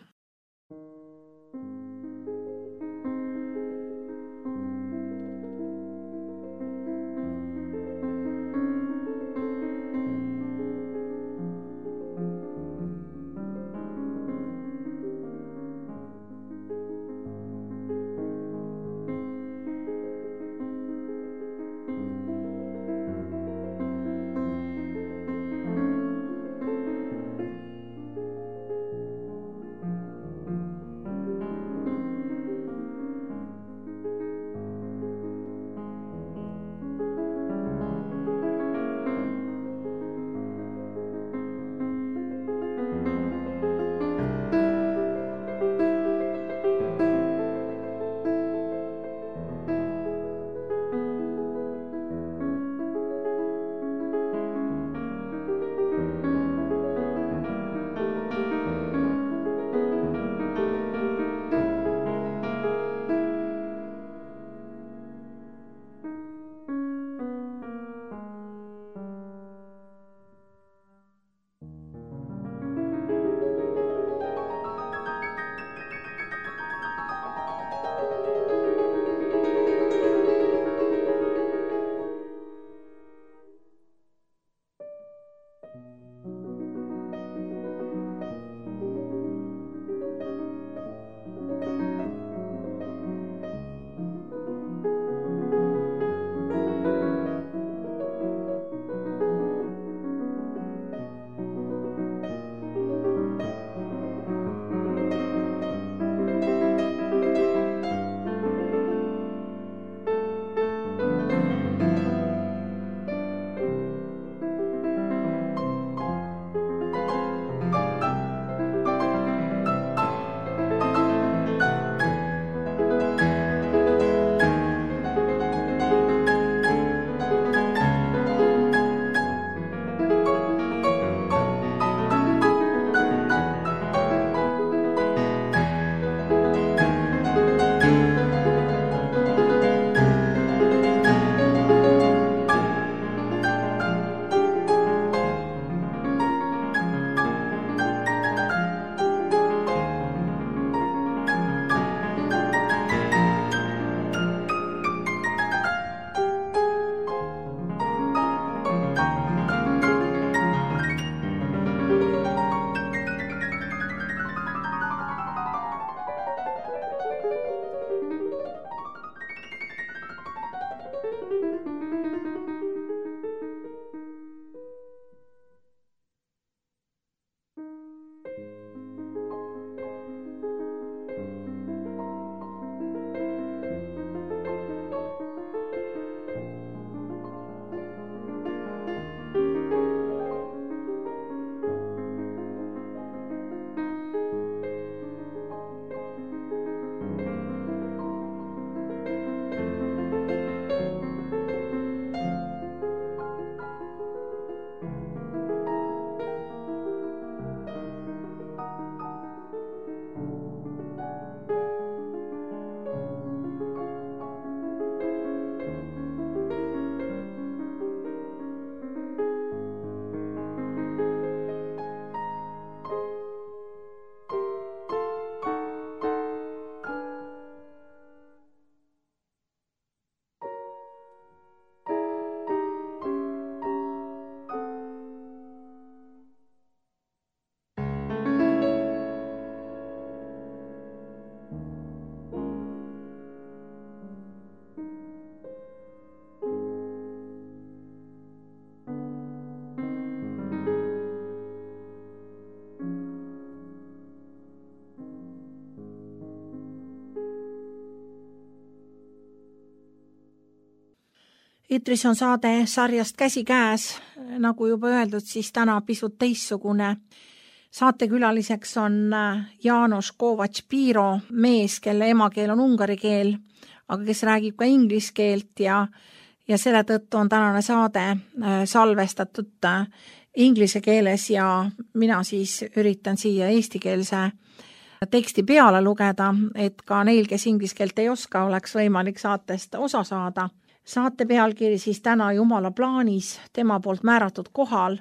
Eetris on saade sarjast Käsikäes, nagu juba öeldud, siis täna pisut teistsugune. Saatekülaliseks on János Kovacs-Piro, mees, kelle emakeel on ungari keel, aga kes räägib ka inglise keelt ja, ja selle tõttu on tänane saade salvestatud inglise keeles ja mina siis üritan siia eestikeelse teksti peale lugeda, et ka neil, kes inglise keelt ei oska, oleks võimalik saatest osa saada. Saate pealkiri siis täna Jumala plaanis, tema poolt määratud kohal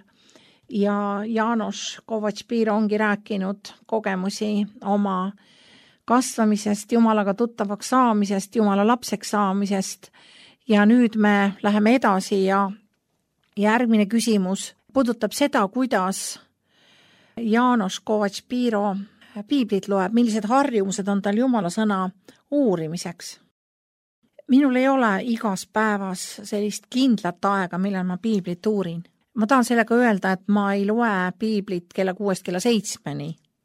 ja János Kovacs-Piro ongi rääkinud kogemusi oma kasvamisest, Jumalaga tuttavaks saamisest, Jumala lapseks saamisest ja nüüd me läheme edasi ja järgmine küsimus puudutab seda, kuidas János Kovacs-Piro piiblit loeb, millised harjumused on tal Jumala sõna uurimiseks. Minul ei ole igas päevas sellist kindlat aega, millal ma piiblit uurin. Ma tahan sellega öelda, et ma ei loe piiblit kella kuuest kella seitsmeni,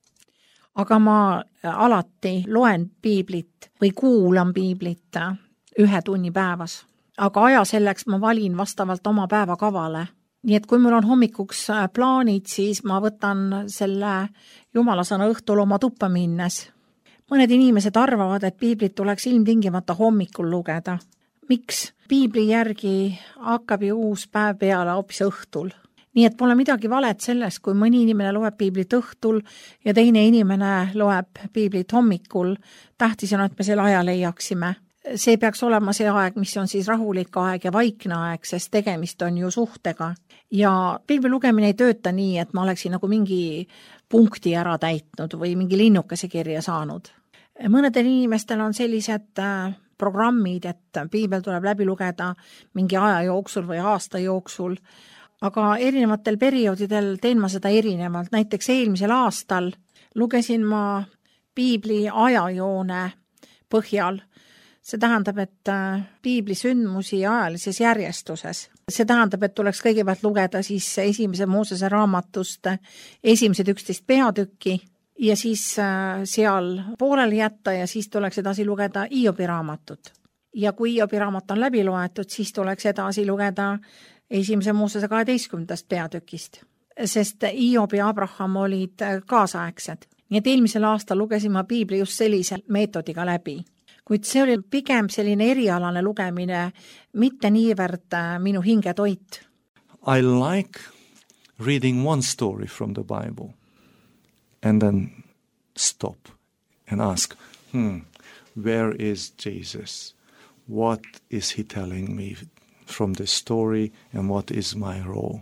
aga ma alati loen piiblit või kuulan piiblit ühe tunni päevas. Aga aja selleks ma valin vastavalt oma päevakavale. Nii et kui mul on hommikuks plaanid, siis ma võtan selle Jumala sõna õhtul oma tuppa minnes. Mõned inimesed arvavad, et piiblit tuleks ilmtingimata hommikul lugeda. Miks? Piibli järgi hakkab ju uus päev peale hoopis õhtul. Nii et pole midagi valet sellest, kui mõni inimene loeb piiblit õhtul ja teine inimene loeb piiblit hommikul. Tähtis on, et me selle aja leiaksime. See peaks olema see aeg, mis on siis rahulik aeg ja vaikne aeg, sest tegemist on ju suhtega. Ja piibli lugemine ei tööta nii, et ma oleksin nagu mingi punkti ära täitnud või mingi linnukese kirja saanud. Mõnedel inimestel on sellised programmid, et piibel tuleb läbi lugeda mingi aja jooksul või aasta jooksul, aga erinevatel perioodidel teen ma seda erinevalt. Näiteks eelmisel aastal lugesin ma piibli ajajoone põhjal. See tähendab, et piibli sündmusi ajalises järjestuses. See tähendab, et tuleks kõigepealt lugeda siis esimese Moosese raamatust esimesed üksteist peatükki ja siis seal pooleli jätta ja siis tuleks edasi lugeda Hiobi raamatut. Ja kui Hiobi raamat on läbi loetud, siis tuleks edasi lugeda esimese Moosese kaheteistkümnendast peatükist, sest Hiobi ja Abraham olid kaasaegsed. Nii et eelmisel aastal lugesin ma piibli just sellise meetodiga läbi. Kuid see oli pigem selline erialane lugemine, mitte niivõrd minu hingetoit. I like reading one story from the Bible and then stop and ask, hmm, where is Jesus? What is he telling me from this story and what is my role?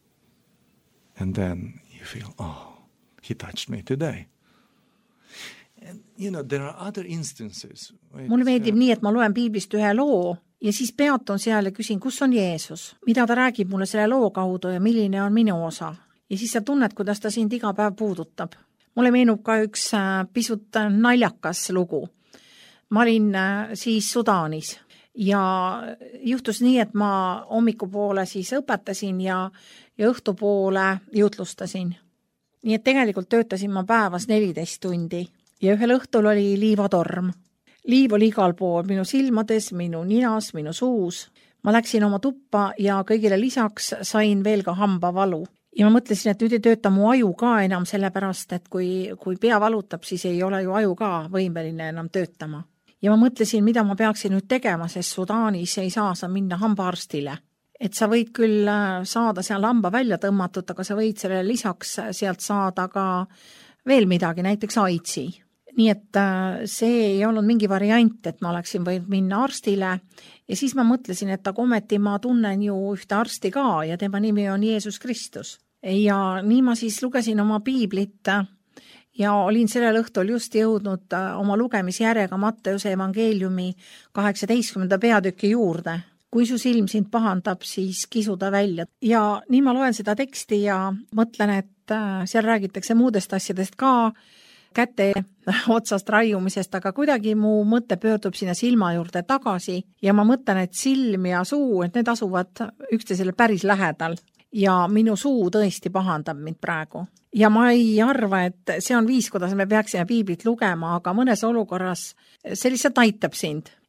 And then you feel, oh, he touched me today. And, you know, there are other instances. Mulle meeldib nii, et ma loen piiblist ühe loo ja siis peatun seal ja küsin, kus on Jeesus? Mida ta räägib mulle selle loo kaudu ja milline on minu osa? Ja siis sa tunned, kuidas ta sind iga päev puudutab. Mulle meenub ka üks pisut naljakas lugu. Ma olin siis Sudaanis ja juhtus nii, et ma hommikupoole siis õpetasin ja, ja õhtupoole jutlustasin. Nii et tegelikult töötasin ma päevas neliteist tundi. Ja ühel õhtul oli liivatorm. Liiv oli igal pool, minu silmades, minu ninas, minu suus. Ma läksin oma tuppa ja kõigile lisaks sain veel ka hambavalu. Ja ma mõtlesin, et nüüd ei tööta mu aju ka enam sellepärast, et kui, kui pea valutab, siis ei ole ju aju ka võimeline enam töötama. Ja ma mõtlesin, mida ma peaksin nüüd tegema, sest Sudaanis ei saa sa minna hambaarstile. Et sa võid küll saada seal hamba välja tõmmatud, aga sa võid sellele lisaks sealt saada ka veel midagi, näiteks aidsi. Nii et see ei olnud mingi variant, et ma oleksin võinud minna arstile ja siis ma mõtlesin, et aga ometi ma tunnen ju ühte arsti ka ja tema nimi on Jeesus Kristus. Ja nii ma siis lugesin oma piiblit ja olin sellel õhtul just jõudnud oma lugemisjärjega Matteuse evangeeliumi kaheksateistkümnenda peatüki juurde. Kui su silm sind pahandab, siis kisu ta välja. Ja nii ma loen seda teksti ja mõtlen, et seal räägitakse muudest asjadest ka, käte otsast raiumisest, aga kuidagi mu mõte pöördub sinna silma juurde tagasi ja ma mõtlen, et silm ja suu, et need asuvad üksteisele päris lähedal ja minu suu tõesti pahandab mind praegu. Ja ma ei arva, et see on viis, kuidas me peaksime piiblit lugema, aga mõnes olukorras see lihtsalt aitab sind.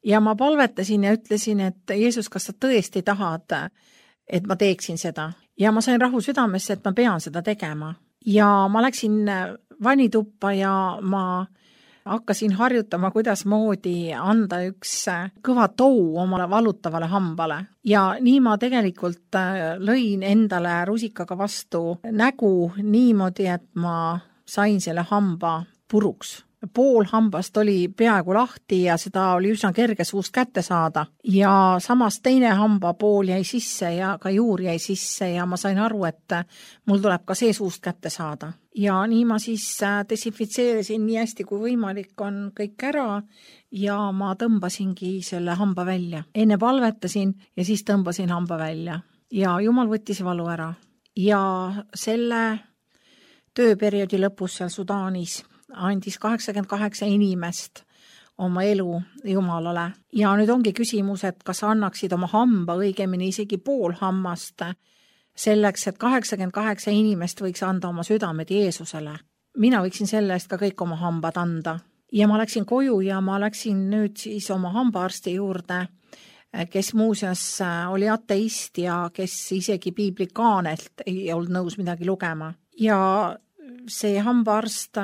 ja ma palvetasin ja ütlesin, et Jeesus, kas sa tõesti tahad, et ma teeksin seda. Ja ma sain rahu südamesse, et ma pean seda tegema. Ja ma läksin vannituppa ja ma hakkasin harjutama, kuidas moodi anda üks kõva tou omale valutavale hambale. Ja nii ma tegelikult lõin endale rusikaga vastu nägu niimoodi, et ma sain selle hamba puruks. Pool hambast oli peaaegu lahti ja seda oli üsna kerge suust kätte saada. Ja samas teine hamba pool jäi sisse ja ka juur jäi sisse ja ma sain aru, et mul tuleb ka see suust kätte saada. Ja nii ma siis desinfitseerisin nii hästi kui võimalik on kõik ära ja ma tõmbasingi selle hamba välja. Enne palvetasin ja siis tõmbasin hamba välja. Ja Jumal võttis valu ära. Ja selle tööperioodi lõpus seal Sudaanis andis kaheksakümmend kaheksa inimest oma elu Jumalale. Ja nüüd ongi küsimus, et kas annaksid oma hamba, õigemini isegi pool hammast, selleks, et kaheksakümmend kaheksa inimest võiks anda oma südamed Jeesusele. Mina võiksin selle eest ka kõik oma hambad anda. Ja ma läksin koju ja ma läksin nüüd siis oma hambaarsti juurde, kes muuseas oli ateist ja kes isegi piiblikaanelt ei olnud nõus midagi lugema. Ja see hambaarst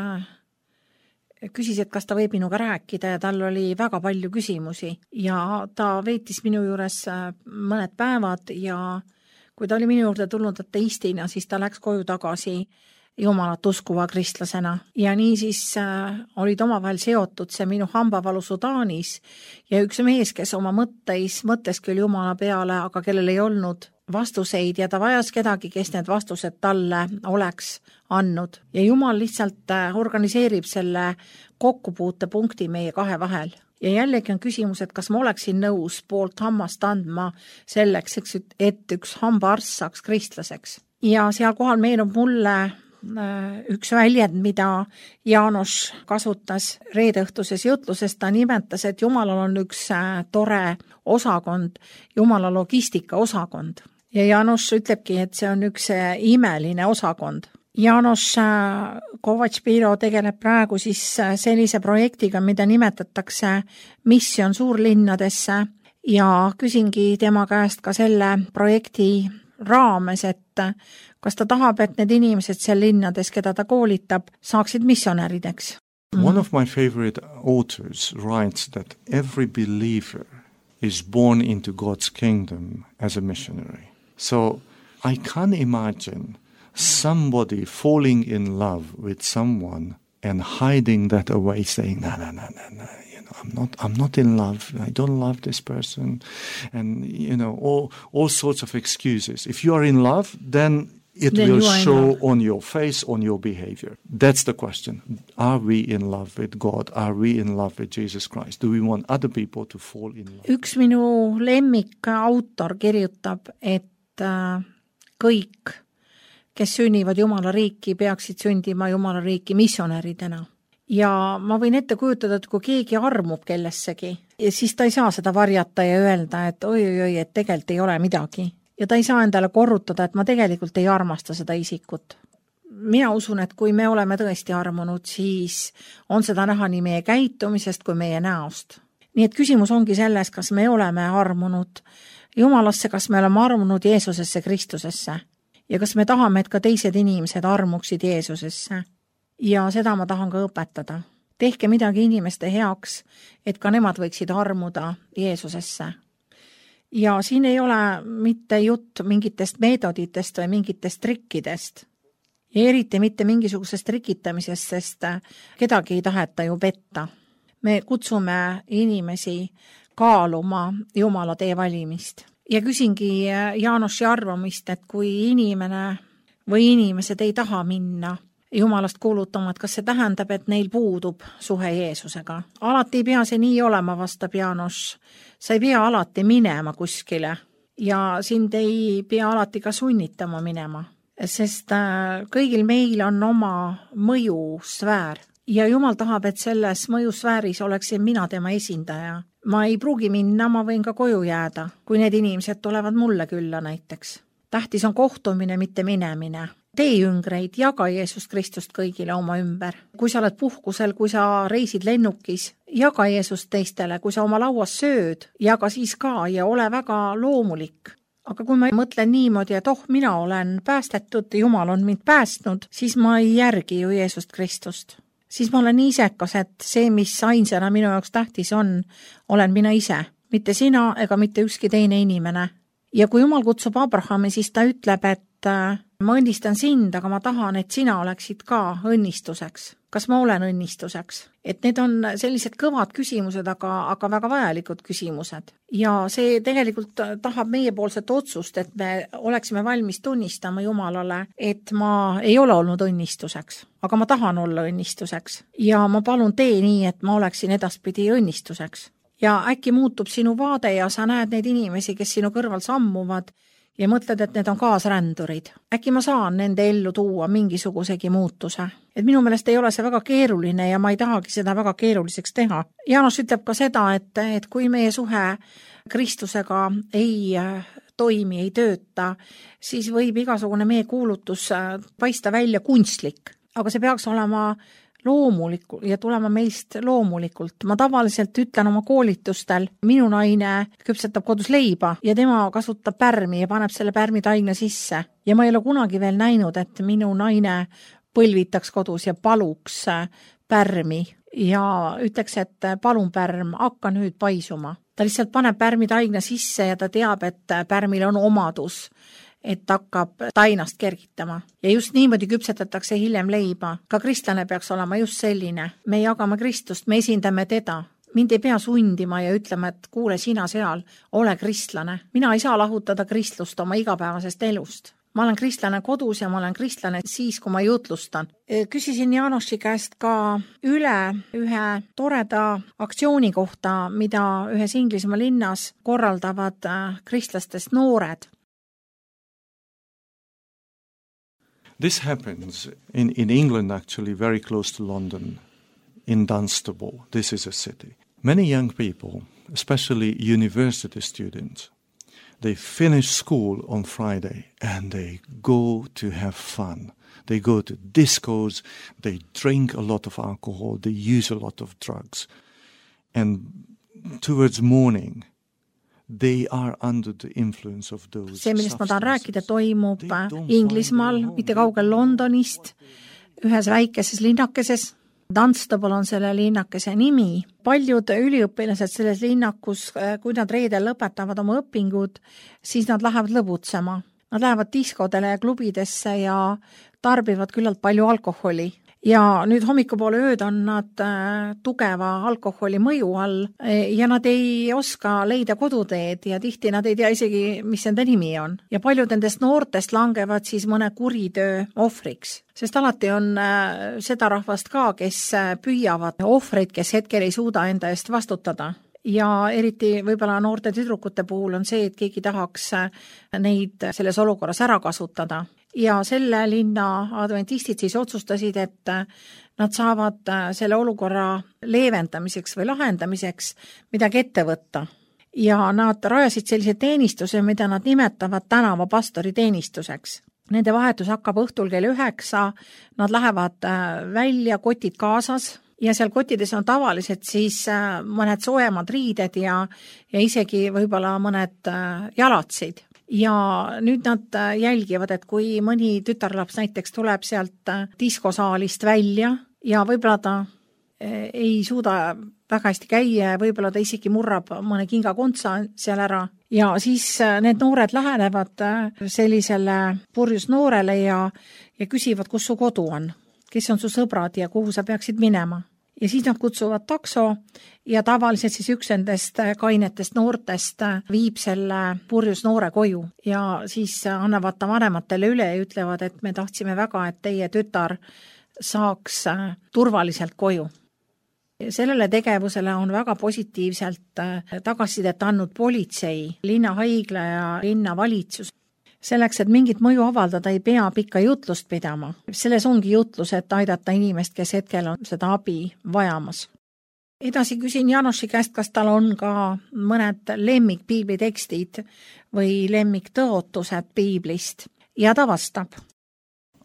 küsis, et kas ta võib minuga rääkida ja tal oli väga palju küsimusi ja ta veetis minu juures mõned päevad ja kui ta oli minu juurde tulnud ateistina, siis ta läks koju tagasi Jumalat uskuva kristlasena. Ja nii siis äh, olid omavahel seotud see minu hambavalu Sudaanis ja üks mees, kes oma mõtteis, mõttes küll Jumala peale, aga kellel ei olnud vastuseid ja ta vajas kedagi, kes need vastused talle oleks andnud. Ja Jumal lihtsalt organiseerib selle kokkupuutepunkti meie kahe vahel. Ja jällegi on küsimus, et kas ma oleksin nõus poolt hammast andma selleks, et üks hambaarst saaks kristlaseks. Ja seal kohal meenub mulle üks väljend, mida Jaanus kasutas reedeõhtuses jutluses. Ta nimetas, et Jumalal on üks tore osakond, Jumala logistika osakond. Ja Jaanus ütlebki, et see on üks imeline osakond. Jaanus Kovatš-Piro tegeleb praegu siis sellise projektiga, mida nimetatakse missioon suurlinnadesse ja küsingi tema käest ka selle projekti raames, et kas ta tahab, et need inimesed seal linnades, keda ta koolitab, saaksid missionärideks. One of my favorite authors writes that every believer is born into God's kingdom as a missionary. So I can't imagine somebody falling in love with someone and hiding that away, saying, no, no, no, no, no, you know, I'm not, I'm not in love. I don't love this person. And, you know, all, all sorts of excuses. If you are in love, then it then will show on your face, on your behavior. That's the question. Are we in love with God? Are we in love with Jesus Christ? Do we want other people to fall in love? Üks minu lemmik autor kirjutab, et kõik, kes sünnivad Jumala riiki, peaksid sündima Jumala riiki missionäridena. Ja ma võin ette kujutada, et kui keegi armub kellessegi, siis ta ei saa seda varjata ja öelda, et oi-oi-oi, et tegelikult ei ole midagi. Ja ta ei saa endale korrutada, et ma tegelikult ei armasta seda isikut. Mina usun, et kui me oleme tõesti armunud, siis on seda näha nii meie käitumisest kui meie näost. Nii et küsimus ongi selles, kas me oleme armunud Jumalasse, kas me oleme armunud Jeesusesse, Kristusesse ja kas me tahame, et ka teised inimesed armuksid Jeesusesse. Ja seda ma tahan ka õpetada. Tehke midagi inimeste heaks, et ka nemad võiksid armuda Jeesusesse. Ja siin ei ole mitte jutt mingitest meetoditest või mingitest trikkidest. Ja eriti mitte mingisugusest trikitamisest, sest kedagi ei taheta ju petta. Me kutsume inimesi kaaluma Jumala tee valimist. Ja küsingi Jaanosi arvamist, et kui inimene või inimesed ei taha minna Jumalast kuulutama, et kas see tähendab, et neil puudub suhe Jeesusega. Alati ei pea see nii olema, vastab Jaanos. Sa ei pea alati minema kuskile ja sind ei pea alati ka sunnitama minema, sest kõigil meil on oma mõjusfäär ja Jumal tahab, et selles mõjusfääris oleksin mina tema esindaja. Ma ei pruugi minna, ma võin ka koju jääda, kui need inimesed tulevad mulle külla näiteks. Tähtis on kohtumine, mitte minemine. tee jüngreid, jaga Jeesust Kristust kõigile oma ümber. Kui sa oled puhkusel, kui sa reisid lennukis, jaga Jeesust teistele, kui sa oma lauas sööd, jaga siis ka ja ole väga loomulik. Aga kui ma mõtlen niimoodi, et oh, mina olen päästetud, Jumal on mind päästnud, siis ma ei järgi ju Jeesust Kristust. Siis ma olen nii isekas, et see, mis ainsana minu jaoks tähtis on, olen mina ise, mitte sina ega mitte ükski teine inimene. Ja kui Jumal kutsub Abrahami, siis ta ütleb, et ma õnnistan sind, aga ma tahan, et sina oleksid ka õnnistuseks. Kas ma olen õnnistuseks? Et need on sellised kõvad küsimused, aga, aga väga vajalikud küsimused. Ja see tegelikult tahab meiepoolset otsust, et me oleksime valmis tunnistama Jumalale, et ma ei ole olnud õnnistuseks, aga ma tahan olla õnnistuseks. Ja ma palun tee nii, et ma oleksin edaspidi õnnistuseks. Ja äkki muutub sinu vaade ja sa näed neid inimesi, kes sinu kõrval sammuvad ja mõtled, et need on kaasrändurid. Äkki ma saan nende ellu tuua mingisugusegi muutuse. Et minu meelest ei ole see väga keeruline ja ma ei tahagi seda väga keeruliseks teha. Jaanus ütleb ka seda, et, et kui meie suhe Kristusega ei toimi, ei tööta, siis võib igasugune meie kuulutus paista välja kunstlik. Aga see peaks olema loomulikult ja tulema meist loomulikult. Ma tavaliselt ütlen oma koolitustel, minu naine küpsetab kodus leiba ja tema kasutab pärmi ja paneb selle pärmi taigna sisse. Ja ma ei ole kunagi veel näinud, et minu naine põlvitaks kodus ja paluks pärmi ja ütleks, et palun pärm, hakka nüüd paisuma. Ta lihtsalt paneb pärmi taigna sisse ja ta teab, et pärmil on omadus, et hakkab tainast kergitama. Ja just niimoodi küpsetatakse hiljem leiba. Ka kristlane peaks olema just selline. Me jagame Kristust, me esindame teda. Mind ei pea sundima ja ütlema, et kuule sina seal, ole kristlane. Mina ei saa lahutada kristlust oma igapäevasest elust. Ma olen kristlane kodus ja ma olen kristlane siis, kui ma jutlustan. Küsisin Jaanoši käest ka üle ühe toreda aktsiooni kohta, mida ühes Inglismaa linnas korraldavad kristlastest noored. This happens in, in England, actually, very close to London, in Dunstable. This is a city. Many young people, especially university students, they finish school on Friday and they go to have fun. They go to discos, they drink a lot of alcohol, they use a lot of drugs. And towards morning, they are under the influence of those see, millest ma tahan rääkida, toimub Inglismaal, mitte kaugel Londonist, ühes väikeses linnakeses. Dunstable on selle linnakese nimi. Paljud üliõpilased selles linnakus, kui nad reedel lõpetavad oma õpingud, siis nad lähevad lõbutsema. Nad lähevad diskodele ja klubidesse ja tarbivad küllalt palju alkoholi. Ja nüüd hommikupoole ööd on nad äh, tugeva alkoholi mõju all ja nad ei oska leida koduteed ja tihti nad ei tea isegi, mis nende nimi on. Ja paljud nendest noortest langevad siis mõne kuritöö ohvriks. Sest alati on äh, seda rahvast ka, kes äh, püüavad ohvreid, kes hetkel ei suuda enda eest vastutada. Ja eriti võib-olla noorte tüdrukute puhul on see, et keegi tahaks neid selles olukorras ära kasutada. Ja selle linna adventistid siis otsustasid, et nad saavad selle olukorra leevendamiseks või lahendamiseks midagi ette võtta. Ja nad rajasid sellise teenistuse, mida nad nimetavad tänavapastori teenistuseks. Nende vahetus hakkab õhtul kell üheksa, nad lähevad välja, kotid kaasas, ja seal kotides on tavaliselt siis mõned soojemad riided ja, ja isegi võib-olla mõned jalatsid. Ja nüüd nad jälgivad, et kui mõni tütarlaps näiteks tuleb sealt diskosaalist välja ja võib-olla ta ei suuda väga hästi käia ja võib-olla ta isegi murrab mõne kingakontsa seal ära. Ja siis need noored lähenevad sellisele purjus noorele ja, ja küsivad, kus su kodu on, kes on su sõbrad ja kuhu sa peaksid minema. Ja siis nad kutsuvad takso ja tavaliselt siis üks nendest kainetest noortest viib selle purjus noore koju ja siis annavad ta vanematele üle ja ütlevad, et me tahtsime väga, et teie tütar saaks turvaliselt koju. Sellele tegevusele on väga positiivselt tagasisidet andnud politsei, linnahaigla ja linnavalitsus. Selleks, et mingit mõju avaldada, ei pea pikka jutlust pidama. Selles ongi jutlus, et aidata inimest, kes hetkel on seda abi vajamas. Edasi küsin Jaanoši käest, kas tal on ka mõned lemmik piiblitekstid või lemmik tõotused piiblist ja ta vastab.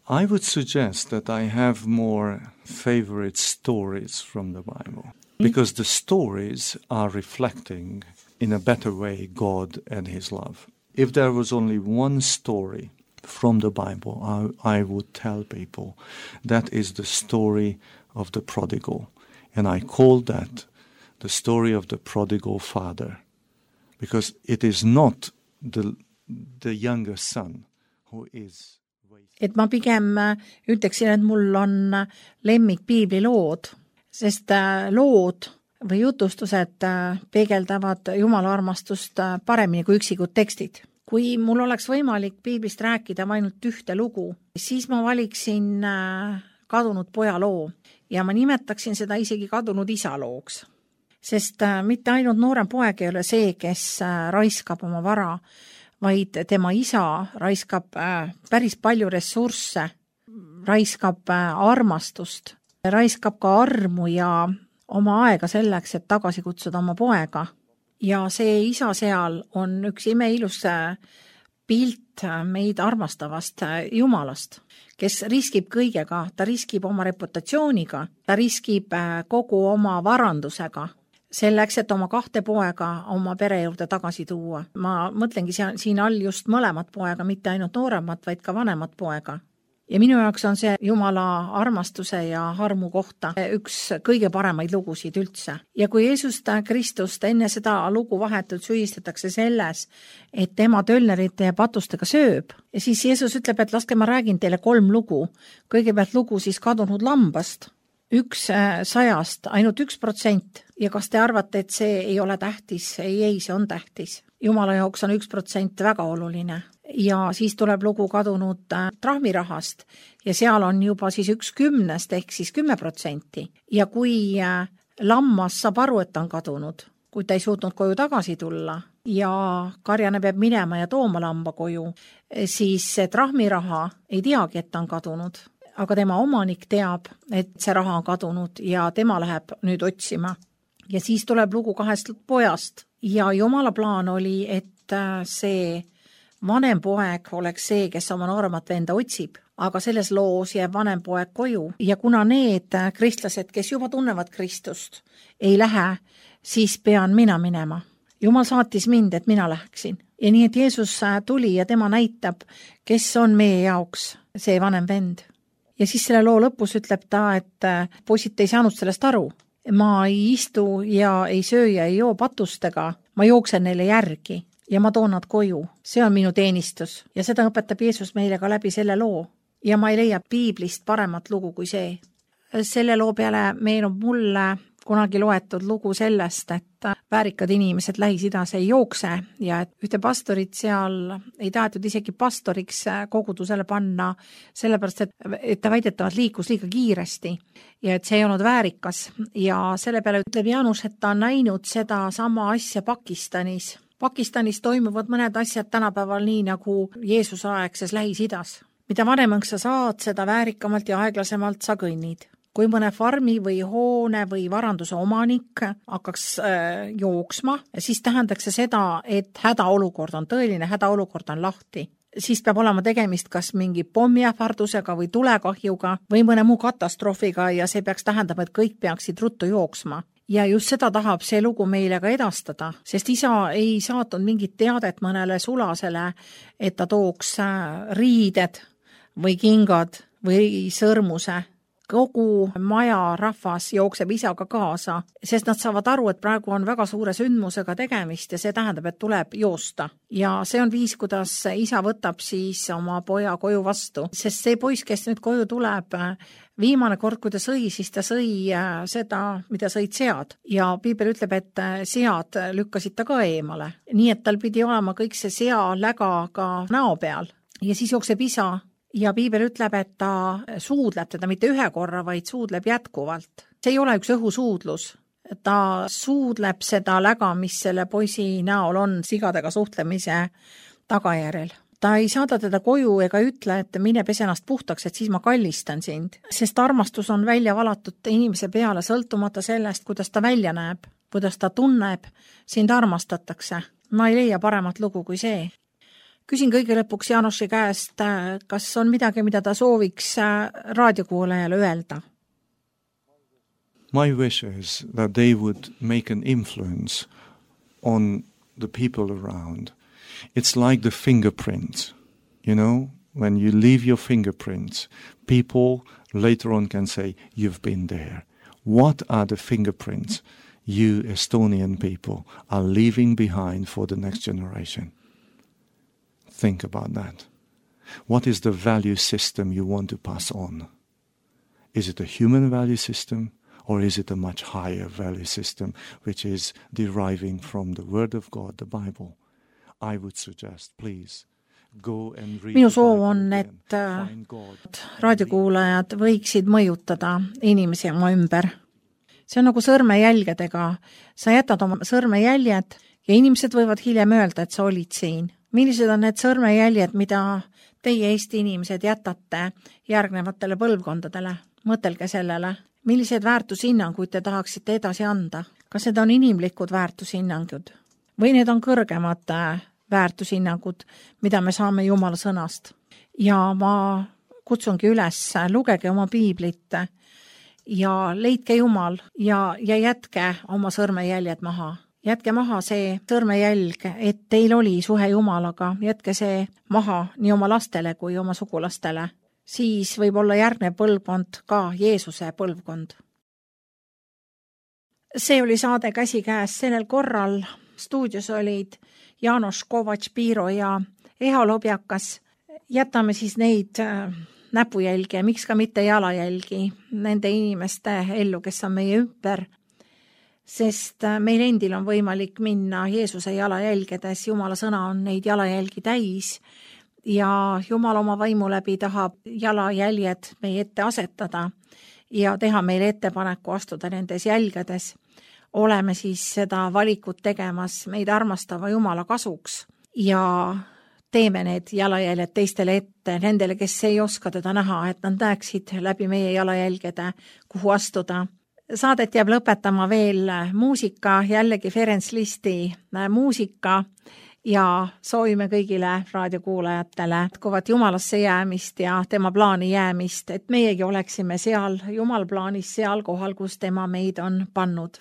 I would suggest that I have more favorite stories from the Bible, because the stories are reflecting in a better way God and His love. If there was only one story from the Bible, I, I would tell people that is the story of the prodigal. And I call that the story of the prodigal father, because it is not the, the younger son who is... et ma pigem ütleksin, et mul on lemmik piiblilood, sest lood või jutustused peegeldavad Jumala armastust paremini kui üksikud tekstid. Kui mul oleks võimalik piiblist rääkida ainult ühte lugu, siis ma valiksin kadunud poja loo ja ma nimetaksin seda isegi kadunud isa looks. Sest mitte ainult noorem poeg ei ole see, kes raiskab oma vara, vaid tema isa raiskab päris palju ressursse, raiskab armastust, raiskab ka armu ja oma aega selleks, et tagasi kutsuda oma poega. Ja see isa seal on üks imeilus pilt meid armastavast Jumalast, kes riskib kõigega, ta riskib oma reputatsiooniga, ta riskib kogu oma varandusega, selleks, et oma kahte poega oma pere juurde tagasi tuua. Ma mõtlengi siin all just mõlemat poega, mitte ainult nooremat, vaid ka vanemat poega. Ja minu jaoks on see Jumala armastuse ja harmu kohta üks kõige paremaid lugusid üldse. Ja kui Jeesust Kristust enne seda lugu vahetult süüdistatakse selles, et tema tölnerite ja patustega sööb, ja siis Jeesus ütleb, et laske ma räägin teile kolm lugu. Kõigepealt lugu siis kadunud lambast, üks sajast, ainult üks protsent. Ja kas te arvate, et see ei ole tähtis? Ei, ei, see on tähtis. Jumala jaoks on üks protsent väga oluline. Ja siis tuleb lugu kadunud trahmirahast ja seal on juba siis üks kümnest ehk siis kümme protsenti. Ja kui lammas saab aru, et ta on kadunud, kui ta ei suutnud koju tagasi tulla ja karjane peab minema ja tooma lamba koju, siis see trahmiraha ei teagi, et ta on kadunud. Aga tema omanik teab, et see raha on kadunud ja tema läheb nüüd otsima. Ja siis tuleb lugu kahest pojast ja Jumala plaan oli, et see vanem poeg oleks see, kes oma nooremat venda otsib, aga selles loos jääb vanem poeg koju. Ja kuna need kristlased, kes juba tunnevad Kristust, ei lähe, siis pean mina minema. Jumal saatis mind, et mina läheksin. Ja nii, et Jeesus tuli ja tema näitab, kes on meie jaoks see vanem vend. Ja siis selle loo lõpus ütleb ta, et poisid ei saanud sellest aru. Ma ei istu ja ei söö ja ei joo patustega, ma jooksen neile järgi ja ma toon nad koju. See on minu teenistus ja seda õpetab Jeesus meile ka läbi selle loo. Ja ma ei leia piiblist paremat lugu kui see. Selle loo peale meenub mulle kunagi loetud lugu sellest, et väärikad inimesed Lähis-Idas ei jookse ja et ühte pastorit seal ei tahetud isegi pastoriks kogudusele panna, sellepärast, et, et ta väidetavalt liikus liiga kiiresti ja et see ei olnud väärikas. Ja selle peale ütleb Jaanus, et ta on näinud seda sama asja Pakistanis. Pakistanis toimuvad mõned asjad tänapäeval nii nagu Jeesuse aegses Lähis-Idas. Mida vanemaks sa saad, seda väärikamalt ja aeglasemalt sa kõnnid. Kui mõne farmi või hoone või varanduse omanik hakkaks äh, jooksma, siis tähendaks see seda, et hädaolukord on tõeline, hädaolukord on lahti. Siis peab olema tegemist kas mingi pommiähvardusega või tulekahjuga või mõne muu katastroofiga ja see peaks tähendama, et kõik peaksid ruttu jooksma. Ja just seda tahab see lugu meile ka edastada, sest isa ei saatnud mingit teadet mõnele sulasele, et ta tooks riided või kingad või sõrmuse. Kogu maja rahvas jookseb isaga kaasa, sest nad saavad aru, et praegu on väga suure sündmusega tegemist ja see tähendab, et tuleb joosta. Ja see on viis, kuidas isa võtab siis oma poja koju vastu, sest see poiss, kes nüüd koju tuleb, viimane kord, kui ta sõi, siis ta sõi seda, mida sõid sead. Ja piibel ütleb, et sead lükkasid ta ka eemale. Nii, et tal pidi olema kõik see sea läga ka näo peal. Ja siis jookseb isa. Ja piibel ütleb, et ta suudleb teda mitte ühe korra, vaid suudleb jätkuvalt. See ei ole üks õhusuudlus. Ta suudleb seda läga, mis selle poisi näol on sigadega suhtlemise tagajärjel. Ta ei saada teda koju ega ütle, et mine pese ennast puhtaks, et siis ma kallistan sind. Sest armastus on välja valatud inimese peale, sõltumata sellest, kuidas ta välja näeb, kuidas ta tunneb, sind armastatakse. Ma ei leia paremat lugu kui see. Küsin kõige lõpuks Jaanoši käest, kas on midagi, mida ta sooviks raadiokuulajale öelda? My wish is that they would make an influence on the people around. It's like the fingerprints, you know, when you leave your fingerprints, people later on can say, you've been there. What are the fingerprints you Estonian people are leaving behind for the next generation? Think about that. What is the value system you want to pass on? Is it a human value system? Or is it a much higher value system, which is deriving from the Word of God, the Bible? I would suggest, please, go and read Minu soov on, et raadiokuulajad võiksid mõjutada inimesi oma ümber. See on nagu sõrmejälgedega. Sa jätad oma sõrmejäljed ja inimesed võivad hiljem öelda, et sa olid siin. Millised on need sõrmejäljed, mida teie Eesti inimesed jätate järgnevatele põlvkondadele? Mõtelge sellele. Millised väärtushinnanguid te tahaksite edasi anda? Kas need on inimlikud väärtushinnangud? Või need on kõrgemad väärtushinnangud, mida me saame Jumala sõnast? Ja ma kutsungi üles, lugege oma piiblit ja leidke Jumal ja, ja jätke oma sõrmejäljed maha. Jätke maha see sõrmejälg, et teil oli suhe Jumalaga. Jätke see maha nii oma lastele kui oma sugulastele. Siis võib olla järgnev põlvkond ka Jeesuse põlvkond. See oli saade Käsikäes. Sellel korral stuudios olid Jaanoš Kovač-Piiro ja Eha Lobjakas. Jätame siis neid näpujälgi ja miks ka mitte jalajälgi nende inimeste ellu, kes on meie ümber. Sest meil endil on võimalik minna Jeesuse jalajälgedes. Jumala sõna on neid jalajälgi täis. Ja Jumal oma vaimu läbi tahab jalajäljed meie ette asetada ja teha meile ettepaneku astuda nendes jälgedes. Oleme siis seda valikut tegemas meid armastava Jumala kasuks ja teeme need jalajäljed teistele ette, nendele, kes ei oska teda näha, et nad näeksid läbi meie jalajälgede, kuhu astuda. Saadet jääb lõpetama veel muusika, jällegi Ferenc Listi muusika. Ja soovime kõigile raadiokuulajatele jätkuvat Jumalasse jäämist ja tema plaani jäämist, et meiegi oleksime seal Jumal plaanis seal kohal, kus tema meid on pannud.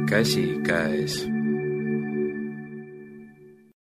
käsikäes.